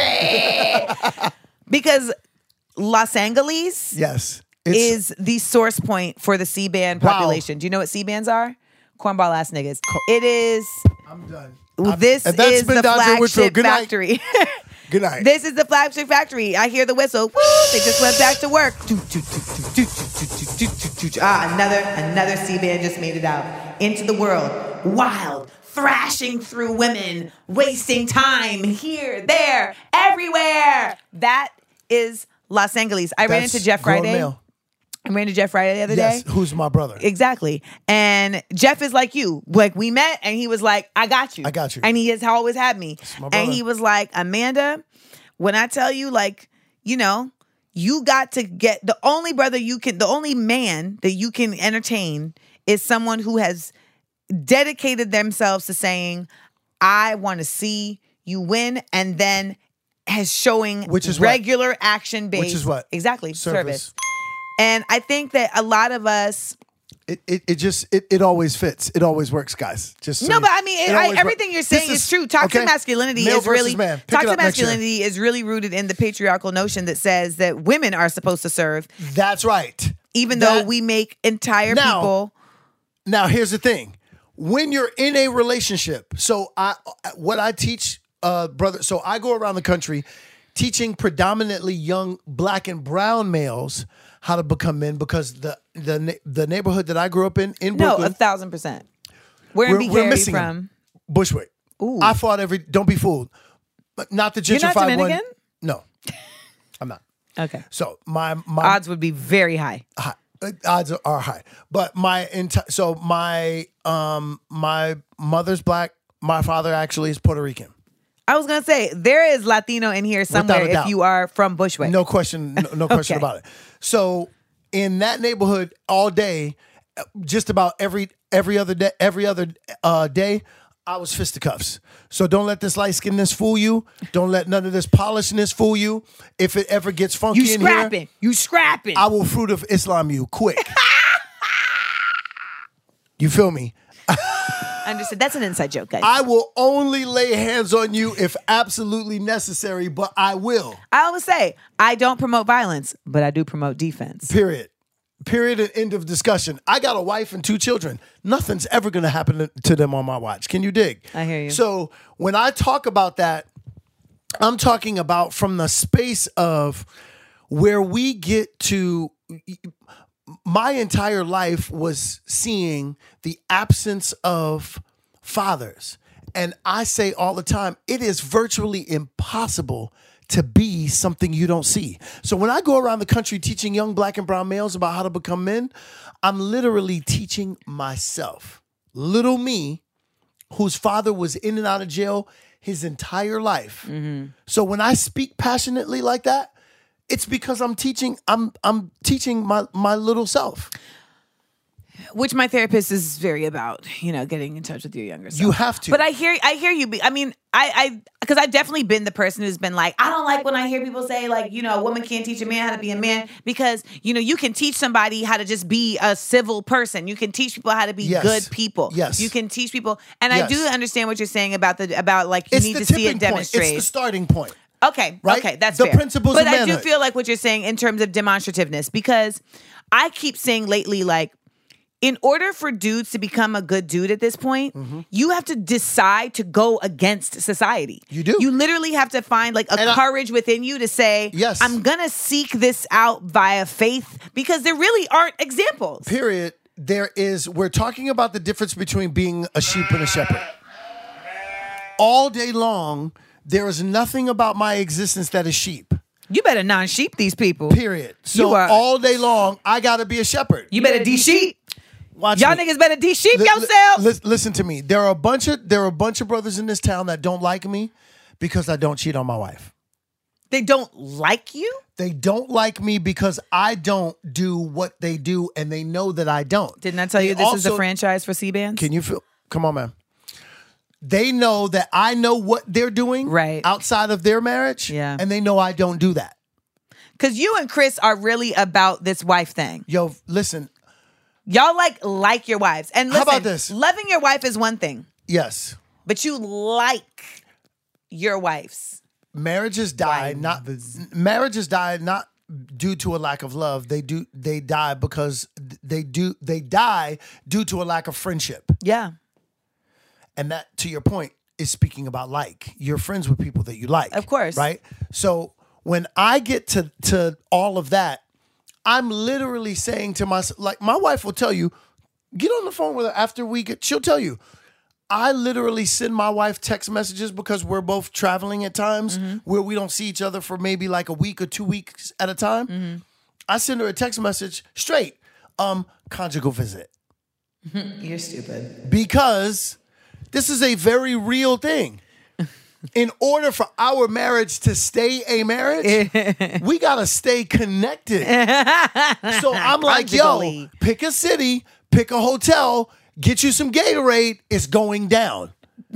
entry. Because Los Angeles Yes. It's, is the source point for the C-band Wow. population. Do you know what C-bands are? Cornball ass niggas. It is. I'm done. This and that's is been the Dodger Woodrow. flagship Good night. factory. Good night. This is the flagship factory. I hear the whistle. Woo! They just went back to work. Ah, another another C-band just made it out into the world. Wild, thrashing through women, wasting time here, there, everywhere. That is Los Angeles. I ran That's into Jeff grown Friday. male. I ran into Jeff Friday the other Yes. day. Who's my brother? Exactly. And Jeff is like you. Like we met and he was like, I got you. I got you. And he has always had me. my And brother. he was like, Amanda, when I tell you, like, you know, you got to get the only brother you can, the only man that you can entertain is someone who has dedicated themselves to saying, I want to see you win, and then has showing Which is what? regular action based. Which is what? Exactly. Service. Service. And I think that a lot of us, It, it it just it, it always fits. It always works, guys. Just so no, you- but I mean, it it, I, always everything works. you're This saying is, true. Toxic okay? masculinity Male is versus really man. Pick it toxic up next year. masculinity is really rooted in the patriarchal notion that says that women are supposed to serve, That's right. even That- though we make entire Now- people. Now, here's the thing: when you're in a relationship, so I, what I teach, uh, brother. So I go around the country teaching predominantly young black and brown males how to become men, because the the na- the neighborhood that I grew up in in No, Brooklyn, a thousand percent. Where in we're, B K we're are you missing from? them. Bushwick. Ooh. I fought every. Don't be fooled. But not the You're gentrified not one. Dominican? No, I'm not. Okay. So my my Odds would be very high. high. Uh, Odds are- are high, but my entire so my um my mother's black. My father actually is Puerto Rican. I was gonna say there is Latino in here somewhere a if doubt. you are from Bushwick. No question, no, no question Okay. about it. So in that neighborhood, all day, just about every every other day, every other uh, day, I was fisticuffs. So don't let this light skinness fool you. Don't let none of this polishness fool you. If it ever gets funky You in here, scrapping. You scrapping. I will fruit of Islam you quick. You feel me? Understood. That's an inside joke, guys. I will only lay hands on you if absolutely necessary, but I will. I always say I don't promote violence, but I do promote defense. Period. Period and end of discussion. I got a wife and two children. Nothing's ever going to happen to- to them on my watch. Can you dig? I hear you. So when I talk about that, I'm talking about from the space of where we get to. My entire life was seeing the absence of fathers. And I say all the time, it is virtually impossible to be something you don't see. So when I go around the country teaching young black and brown males about how to become men, I'm literally teaching myself, little me, whose father was in and out of jail his entire life. Mm-hmm. So when I speak passionately like that, it's because I'm teaching, I'm I'm teaching my, my little self. Which my therapist is very about, you know, getting in touch with your younger self. You have to. But I hear, I hear you. I mean, I, I, because I've definitely been the person who's been like, I don't like when I hear people say, like, you know, a woman can't teach a man how to be a man, because, you know, you can teach somebody how to just be a civil person. You can teach people how to be Yes. good people. Yes. You can teach people, and Yes. I do understand what you're saying about the about like you It's need the to see tipping it point. demonstrate. It's the starting point. Okay, Right? okay, that's The fair. principles but of I do manhood. feel like what you're saying in terms of demonstrativeness, because I keep saying lately, like, in order for dudes to become a good dude at this point, mm-hmm. you have to decide to go against society. You do. You literally have to find like a And I- courage within you to say, Yes. I'm gonna seek this out via faith, because there really aren't examples. Period. There is, we're talking about the difference between being a sheep and a shepherd. All day long, there is nothing about my existence that is sheep. You better non-sheep these people. Period. So You are- all day long, I gotta be a shepherd. You better de-sheep. Watch Y'all me. niggas better de-sheep Li- li- yourselves. lis- listen to me. There are a bunch of there are a bunch of brothers in this town that don't like me because I don't cheat on my wife. They don't like you? They don't like me because I don't do what they do, and they know that I don't. Didn't I tell you They this is a also- franchise for C-Bands? Can you feel? Come on, man. They know that I know what they're doing Right. outside of their marriage, Yeah. and they know I don't do that. Because you and Chris are really about this wife thing. Yo, listen. Y'all like like your wives. And listen, How about this? loving your wife is one thing, Yes, but you like your wives. marriages die not marriages die not due to a lack of love. They do they die because they do they die due to a lack of friendship. Yeah. And that, to your point, is speaking about like. You're friends with people that you like. Of course. Right? So when I get to to all of that, I'm literally saying to myself, like, my wife will tell you, get on the phone with her after we get, she'll tell you, I literally send my wife text messages because we're both traveling at times Mm-hmm. where we don't see each other for maybe like a week or two weeks at a time. Mm-hmm. I send her a text message straight, um, conjugal visit. You're stupid. Because this is a very real thing. In order for our marriage to stay a marriage, we gotta stay connected. So I'm like, yo, Conjugally. pick a city, pick a hotel, get you some Gatorade, it's going down.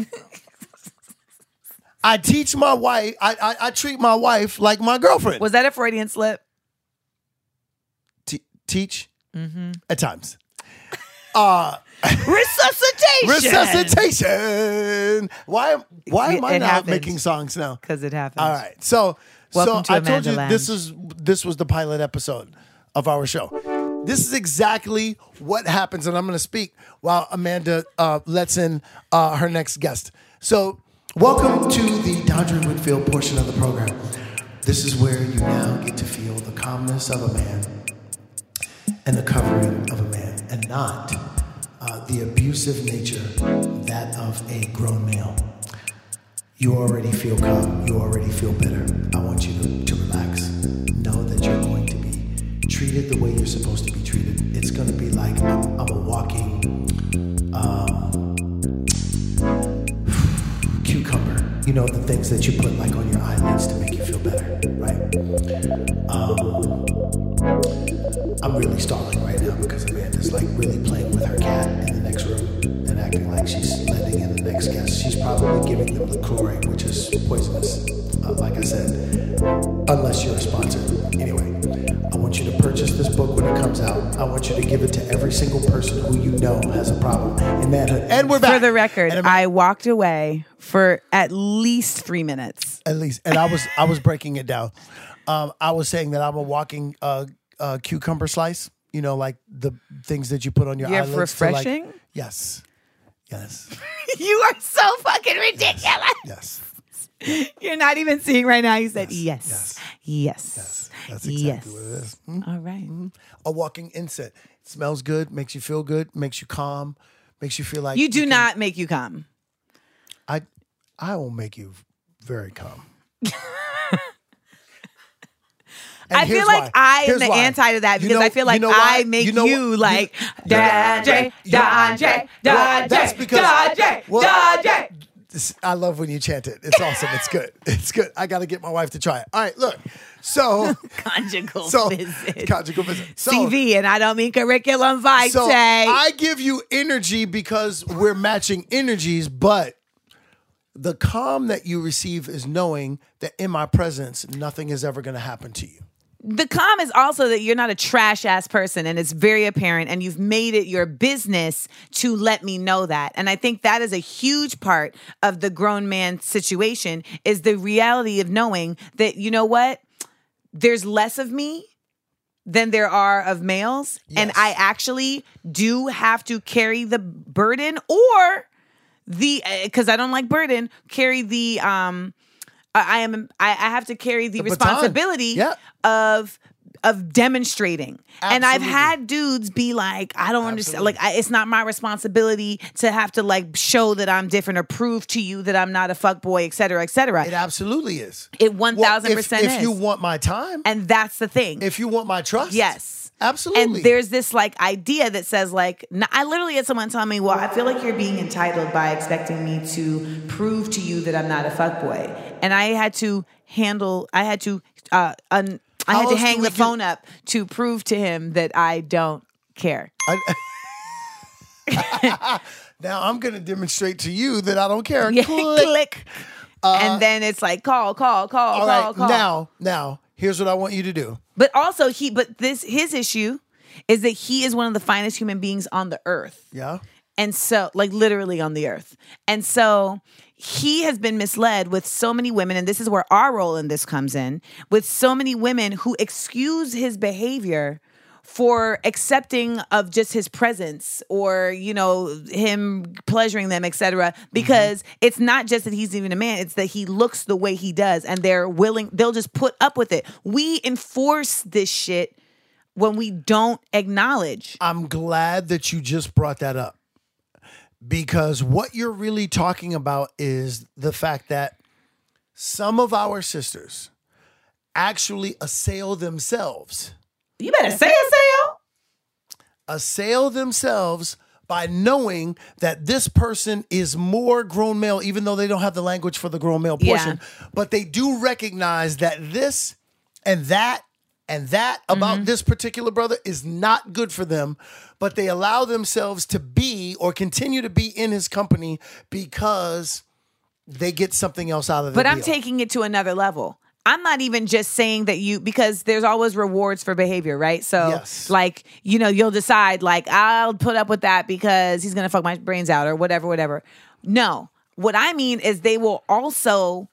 I teach my wife, I, I, I treat my wife like my girlfriend. Was that a Freudian slip? Te- teach? Mm-hmm. At times. Uh, Resuscitation. Resuscitation. Why? Why am I It not happens. making songs now? Because it happens. All right. So, Welcome so to I told you Amanda this is this was the pilot episode of our show. This is exactly what happens, and I'm going to speak while Amanda uh, lets in uh, her next guest. So, welcome to the Dondre Whitfield portion of the program. This is where you now get to feel the calmness of a man and the covering of a man, and not uh, the abusive nature that of a grown male. You already feel calm. You already feel better. I want you to, to relax. Know that you're going to be treated the way you're supposed to be treated. It's going to be like I'm, I'm a walking um, cucumber. You know, the things that you put like on your eyelids to make you feel better, right? Um, I'm really stalling right now because Amanda's like really playing with her cat in the next room and acting like she's letting in the next guest. She's probably giving them LaCroix, which is poisonous, uh, like I said, unless you're a sponsor. Anyway, I want you to purchase this book when it comes out. I want you to give it to every single person who you know has a problem in manhood. And we're back. For the record, And I walked away for at least three minutes. At least, and I was I was breaking it down. Um, I was saying that I'm a walking uh, uh, cucumber slice. You know, like the things that you put on your You're eyelids. to, refreshing? like, yes, yes, You are so fucking ridiculous. yes. You're not even seeing right now. You said yes. Yes. Yes. Yes. That's exactly Yes. what it is. Mhm. All right. A walking incense. It smells good, makes you feel good, makes you calm, makes you feel like You do can- not make you come. I I will make you very calm. And I feel here's like why. I am Here's the why. anti to that You because know- I feel like you know why? I make You know you what? like You- Dodre, you- Dodre, Well, that's Dodre, because- Dodre, well- Dodre. This- I love when you chant it. It's awesome. It's good. It's good. I got to get my wife to try it. All right, look. So, Conjugal so visit. conjugal visit. So, C V, and I don't mean curriculum vitae. so I give you energy because we're matching energies, but the calm that you receive is knowing that in my presence, nothing is ever going to happen to you. The calm is also that you're not a trash ass person, and it's very apparent, and you've made it your business to let me know that. And I think that is a huge part of the grown man situation is the reality of knowing that, you know what? There's less of me than there are of males. And Yes. I actually do have to carry the burden or the, because I don't like burden, carry the, um, I I am, I, I have to carry the, The baton. responsibility Yeah. of, of demonstrating. And I've Absolutely. had dudes be like, I don't understand. Like, I, it's not my responsibility to have to like show that I'm different or prove to you that I'm not a fuckboy, et cetera, et cetera. It absolutely is. It one thousand Well, if- percent if is. you want my time, And that's the thing. if you want my trust, Yes. absolutely. And there's this like idea that says like, n- I literally had someone tell me, well, I feel like you're being entitled by expecting me to prove to you that I'm not a fuckboy. And I had to handle, I had to, uh, un, I How had to else do hang we the get- phone up to prove to him that I don't care. Now I'm going to demonstrate to you that I don't care. Yeah, Click. click. and then it's like, call, call, call, All call, right, call. now, now, here's what I want you to do. But also he, but this, his issue is that he is one of the finest human beings on the earth. Yeah. And so, like literally on the earth. And so he has been misled with so many women, and this is where our role in this comes in, with so many women who excuse his behavior for accepting of just his presence or, you know, him pleasuring them, et cetera. Because mm-hmm. it's not just that he's even a man, it's that he looks the way he does and they're willing, they'll just put up with it. We enforce this shit when we don't acknowledge. I'm glad that you just brought that up. Because what you're really talking about is the fact that some of our sisters actually assail themselves. You better say assail. Assail themselves by knowing that this person is more grown male, even though they don't have the language for the grown male portion. Yeah. But they do recognize that this and that and that about Mm-hmm. this particular brother is not good for them, but they allow themselves to be or continue to be in his company because they get something else out of the But deal. I'm taking it to another level. I'm not even just saying that you, because there's always rewards for behavior, right? So, Yes. like, you know, you'll decide, like, I'll put up with that because he's going to fuck my brains out or whatever, whatever. No. What I mean is they will also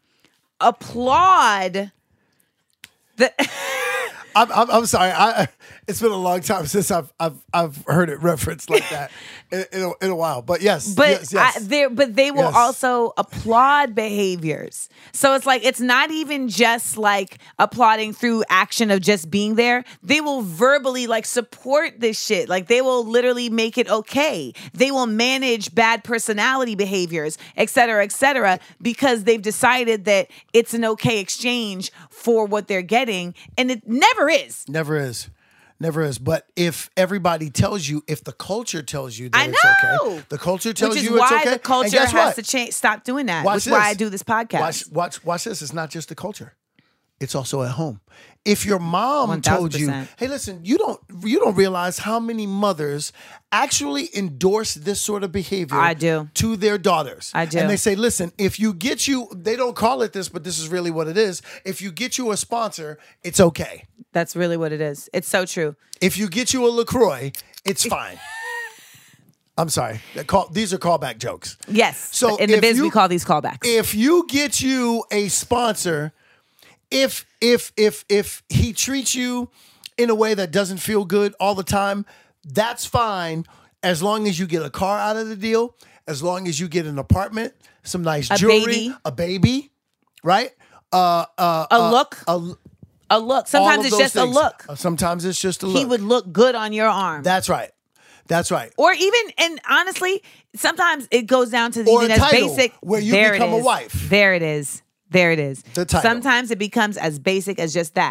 applaud the. I'm, I'm, I'm sorry. I, it's been a long time since I've I've I've heard it referenced like that in, in, a, in a while. But yes, But yes, yes. I, they but they will Yes. also applaud behaviors. So it's like it's not even just like applauding through action of just being there. They will verbally like support this shit. Like they will literally make it okay. They will manage bad personality behaviors, et cetera, et cetera, because they've decided that it's an okay exchange for what they're getting, and it never is. Never is. Never is. But if everybody tells you, if the culture tells you that I it's know. okay, the culture tells Which is you it's why okay. the and culture guess has what? to change. Stop doing that. Watch Which is why this. I do this podcast. Watch, watch, watch this. It's not just the culture. It's also at home. If your mom one thousand told you, percent. "Hey, listen, you don't you don't realize how many mothers actually endorse this sort of behavior I do. to their daughters." I do. And they say, "Listen, if you get you they don't call it this, but this is really what it is. If you get you a sponsor, it's okay. That's really what it is. It's so true. If you get you a LaCroix, it's fine." I'm sorry. That Call, these are callback jokes. Yes. So in the if biz, we you- call these callbacks. If you get you a sponsor, if if if if he treats you in a way that doesn't feel good all the time, that's fine as long as you get a car out of the deal, as long as you get an apartment, some nice A jewelry, baby. a baby, right? Uh, uh, A uh, look. a, A look. all Sometimes of it's those just things. a look. Uh, Sometimes it's just a look. He would look good on your arm. That's right. That's right. or even, and honestly, sometimes it goes down to Or even a as title basic. where you there it become a is. wife. There it is. There it is. The title. Sometimes it becomes as basic as just that.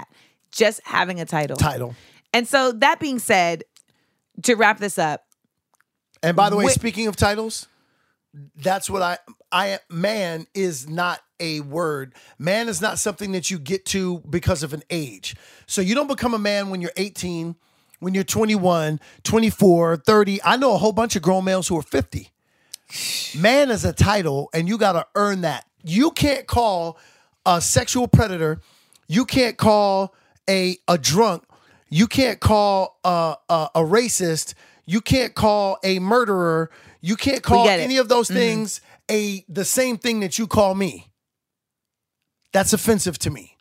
just having a title. Title. And so that being said, to wrap this up. And by the way, Wh- speaking of titles, that's what I, I, man is not a word. Man is not something that you get to because of an age. So you don't become a man when you're eighteen, when you're twenty-one, twenty-four, thirty. I know a whole bunch of grown males who are fifty. Man is a title, and you got to earn that. You can't call a sexual predator. You can't call a, a drunk. You can't call a, a, a racist. You can't call a murderer. You can't call any of those things mm-hmm. a the same thing that you call me. That's offensive to me.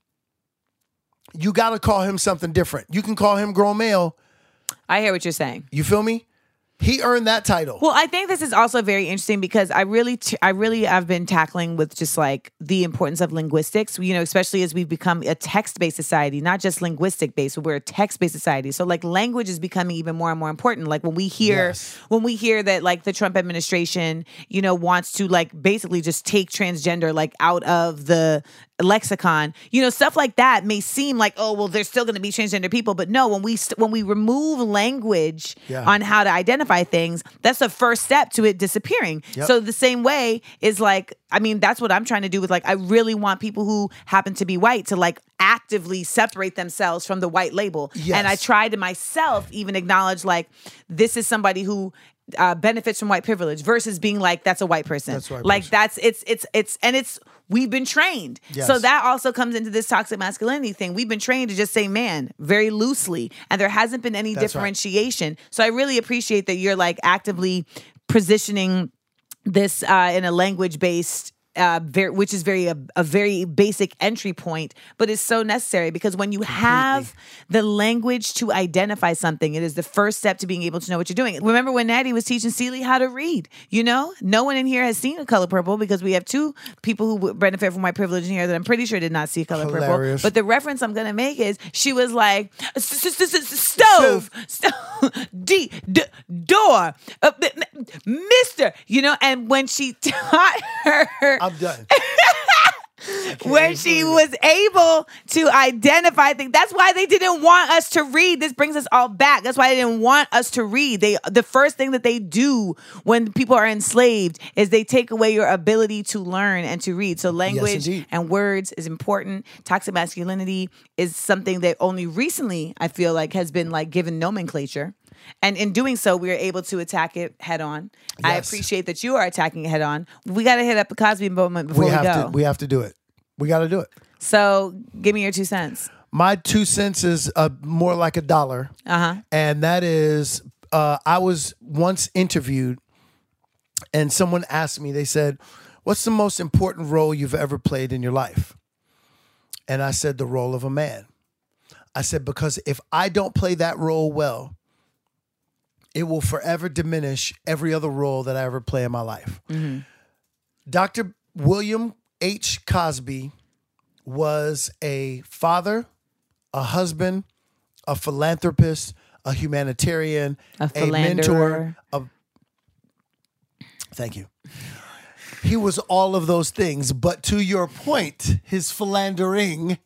You got to call him something different. You can call him grown male. I hear what you're saying. You feel me? He earned that title. Well, I think this is also very interesting because I really, t- I really have been tackling with just like the importance of linguistics, you know, especially as we've become a text-based society, not just linguistic-based, but we're a text-based society. So like language is becoming even more and more important. Like when we hear, Yes. when we hear that like the Trump administration, you know, wants to like basically just take transgender like out of the lexicon, you know, stuff like that may seem like, oh, well, there's still going to be transgender people. But no, when we, st- when we remove language Yeah. on how to identify things, that's the first step to it disappearing. Yep. So the same way is like, I mean, that's what I'm trying to do with like, I really want people who happen to be white to like actively separate themselves from the white label. Yes. And I try to myself even acknowledge like, this is somebody who uh, benefits from white privilege versus being like, that's a white person. That's a white like person. that's, it's, it's, it's, and it's, we've been trained. Yes. So that also comes into this toxic masculinity thing. We've been trained to just say man very loosely, and there hasn't been any That's right. differentiation. So I really appreciate that you're like actively positioning this uh, in a language-based Uh, very, which is very a, a very basic entry point, but it's so necessary because when you have the language to identify something, it is the first step to being able to know what you're doing. Remember when Natty was teaching Celie how to read? You know, no one in here has seen A Color Purple because we have two people who benefit from white privilege in here that I'm pretty sure did not see A Color Hilarious. Purple. But the reference I'm gonna make is she was like stove, stove, d d door, uh, Mister. You know, and when she taught her. I'm done. When she was able to identify things. That's why they didn't want us to read. This brings us all back. That's why they didn't want us to read. They the first thing that they do when people are enslaved is they take away your ability to learn and to read. So language indeed. and words is important. Toxic masculinity is something that only recently I feel like has been like given nomenclature. And in doing so, we are able to attack it head on. I Yes. appreciate that you are attacking it head on. We got to hit up the Cosby moment before we we, have go. to. We have to do it. We got to do it. So give me your two cents. My two cents is uh, more like a dollar. Uh-huh. And that is, uh, I was once interviewed and someone asked me, they said, what's the most important role you've ever played in your life? And I said, the role of a man. I said, because if I don't play that role well, it will forever diminish every other role that I ever play in my life. Mm-hmm. Doctor William H. Cosby was a father, a husband, a philanthropist, a humanitarian, A a mentor. philanderer. A, thank you. He was all of those things. But to your point, his philandering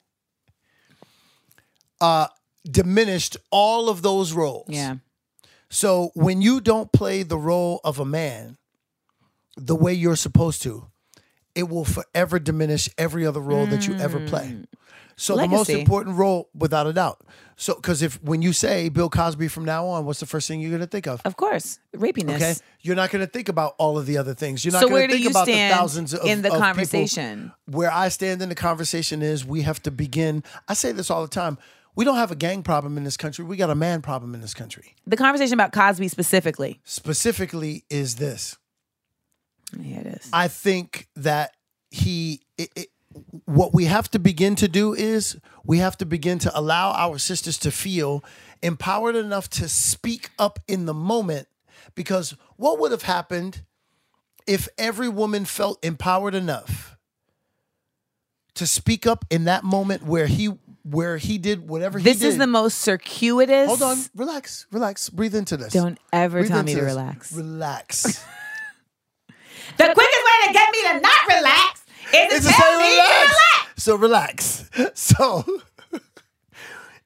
uh, diminished all of those roles. Yeah. So when you don't play the role of a man the way you're supposed to, it will forever diminish every other role that you ever play. So the most Legacy. important role, without a doubt. So, because if when you say Bill Cosby from now on, what's the first thing you're going to think of? Of course. Rapiness. Okay, you're not going to think about all of the other things. You're not So going where to do think you about the stand thousands of in the of people. conversation? Where I stand in the conversation is we have to begin. I say this all the time. We don't have a gang problem in this country. We got a man problem in this country. The conversation about Cosby specifically. Specifically is this. Yeah, it is. I think that he, it, it, what we have to begin to do is we have to begin to allow our sisters to feel empowered enough to speak up in the moment. Because what would have happened if every woman felt empowered enough to speak up in that moment where he where he did whatever he did? This is the most circuitous. Hold on, relax, relax, breathe into this. Don't ever Breathe tell me into to this. relax. Relax. The quickest way to get me to not relax is It's to to tell say me to relax. relax. So relax. So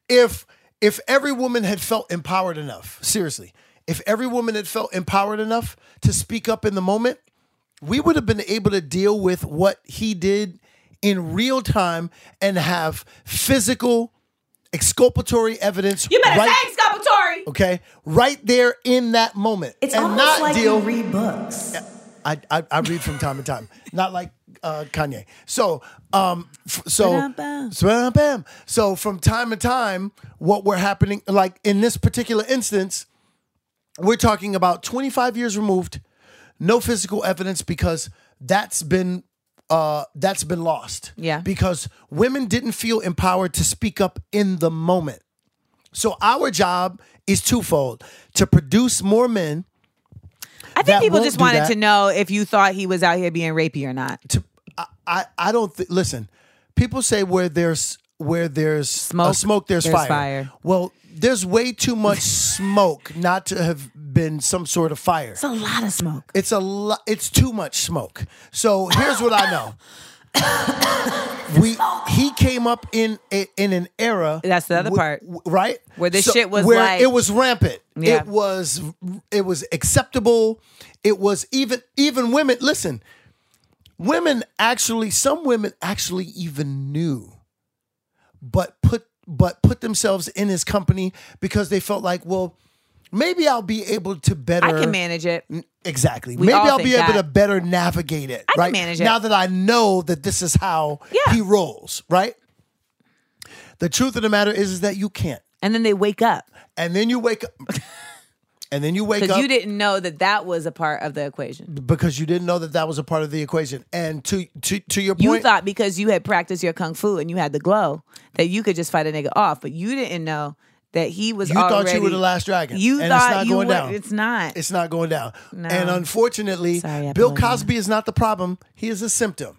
if if every woman had felt empowered enough, seriously, if every woman had felt empowered enough to speak up in the moment, we would have been able to deal with what he did in real time and have physical exculpatory evidence. You better right, say exculpatory. Okay, right there in that moment. It's and almost not like deal, you read books. I, I I read from time to time, not like uh, Kanye. So um f- so Ba-dum-bum. so bam. So from time to time, what we're happening like in this particular instance, we're talking about twenty-five years removed, no physical evidence because that's been uh that's been lost. Yeah. Because women didn't feel empowered to speak up in the moment. So our job is twofold: to produce more men. I think that people won't just do wanted that. to know if you thought he was out here being rapey or not. To, I, I, I don't th- listen. People say where there's where there's Smoke, uh, smoke there's, there's fire. fire. Well, there's way too much smoke not to have been some sort of fire. It's a lot of smoke. It's a lot. It's too much smoke. So here's what I know. we he came up in a, in an era. That's the other wh- part. wh- right? Where this shit was where like- it was rampant. Yeah. It was it was acceptable. It was even even women. Listen, women actually. Some women actually even knew, but put but put themselves in his company because they felt like, well, maybe I'll be able to better. I can manage it. Exactly. We Maybe all I'll think be able that. to better navigate it. I can right? manage it. Now that I know that this is how Yeah. he rolls, right? The truth of the matter is, is that you can't. And then they wake up And then you wake up. And then you wake because up you didn't know that that was a part of the equation. because you didn't know that that was a part of the equation. And to to to your You point, thought because you had practiced your kung fu and you had the glow that you could just fight a nigga off, but you didn't know that he was you already. thought you were the last dragon. You and thought it's not you going were. down. It's not. It's not going down. No. And unfortunately, Sorry, Bill Apollonia. Cosby is not the problem. He is a symptom.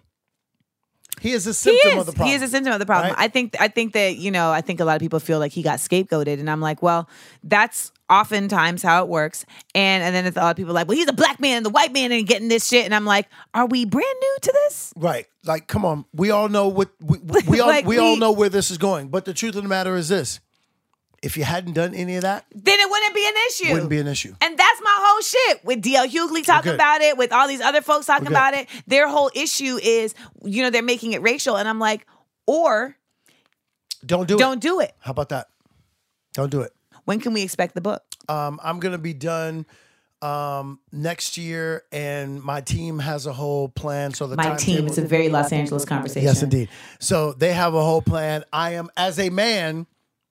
He is a He symptom is. of the problem. He is a symptom of the problem. Right? I think. I think that you know. I think a lot of people feel like he got scapegoated, and I'm like, well, that's oftentimes how it works. And and then it's a lot of people like, well, he's a black man, and the white man ain't getting this shit. And I'm like, are we brand new to this? Right. Like, come on. We all know what we, we, we all Like, we, all we- know where this is going. But the truth of the matter is this: if you hadn't done any of that, Then it wouldn't be an issue. wouldn't be an issue. And that's my whole shit with D L Hughley talking good. about it, with all these other folks talking good. about it. Their whole issue is, you know, they're making it racial. And I'm like, or Don't do it. don't do it. How about that? Don't do it. When can we expect the book? Um, I'm gonna be done um, next year, and my team has a whole plan. So the My team, timetable- it's a very Los Angeles conversation. yes, indeed. So they have a whole plan. I am, as a man,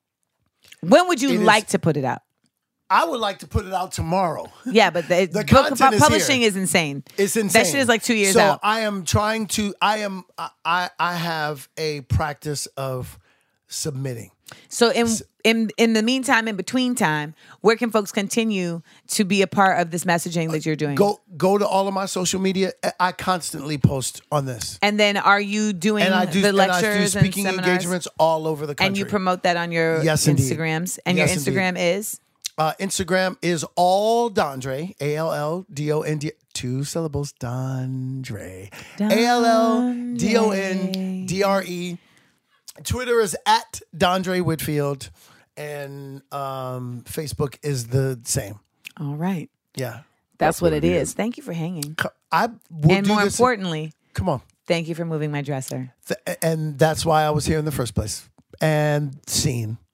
When would you It is- like to put it out? I would like to put it out tomorrow. Yeah, but the, The book content is publishing here. is insane. It's insane. That shit is like two years so out. I am trying to. I am. I. I have a practice of submitting. So in in in the meantime, in between time, where can folks continue to be a part of this messaging that you're doing? Go go to all of my social media. I constantly post on this, And then are you doing and I do. the and I lectures do and, speaking seminars? engagements all over the country. And you promote that on your Yes, indeed. Instagrams. And Yes, your Instagram indeed. is? Uh, Instagram is all Dondre, A L L D O N D, two syllables, Dondre. A L L D O N D R E. Twitter is at Dondre Whitfield, and um, Facebook is the same. All right. Yeah. That's, what, it is. Thank you for hanging. Co- I will And do more this. importantly, Come on. thank you for moving my dresser. Th- and that's why I was here in the first place. And scene.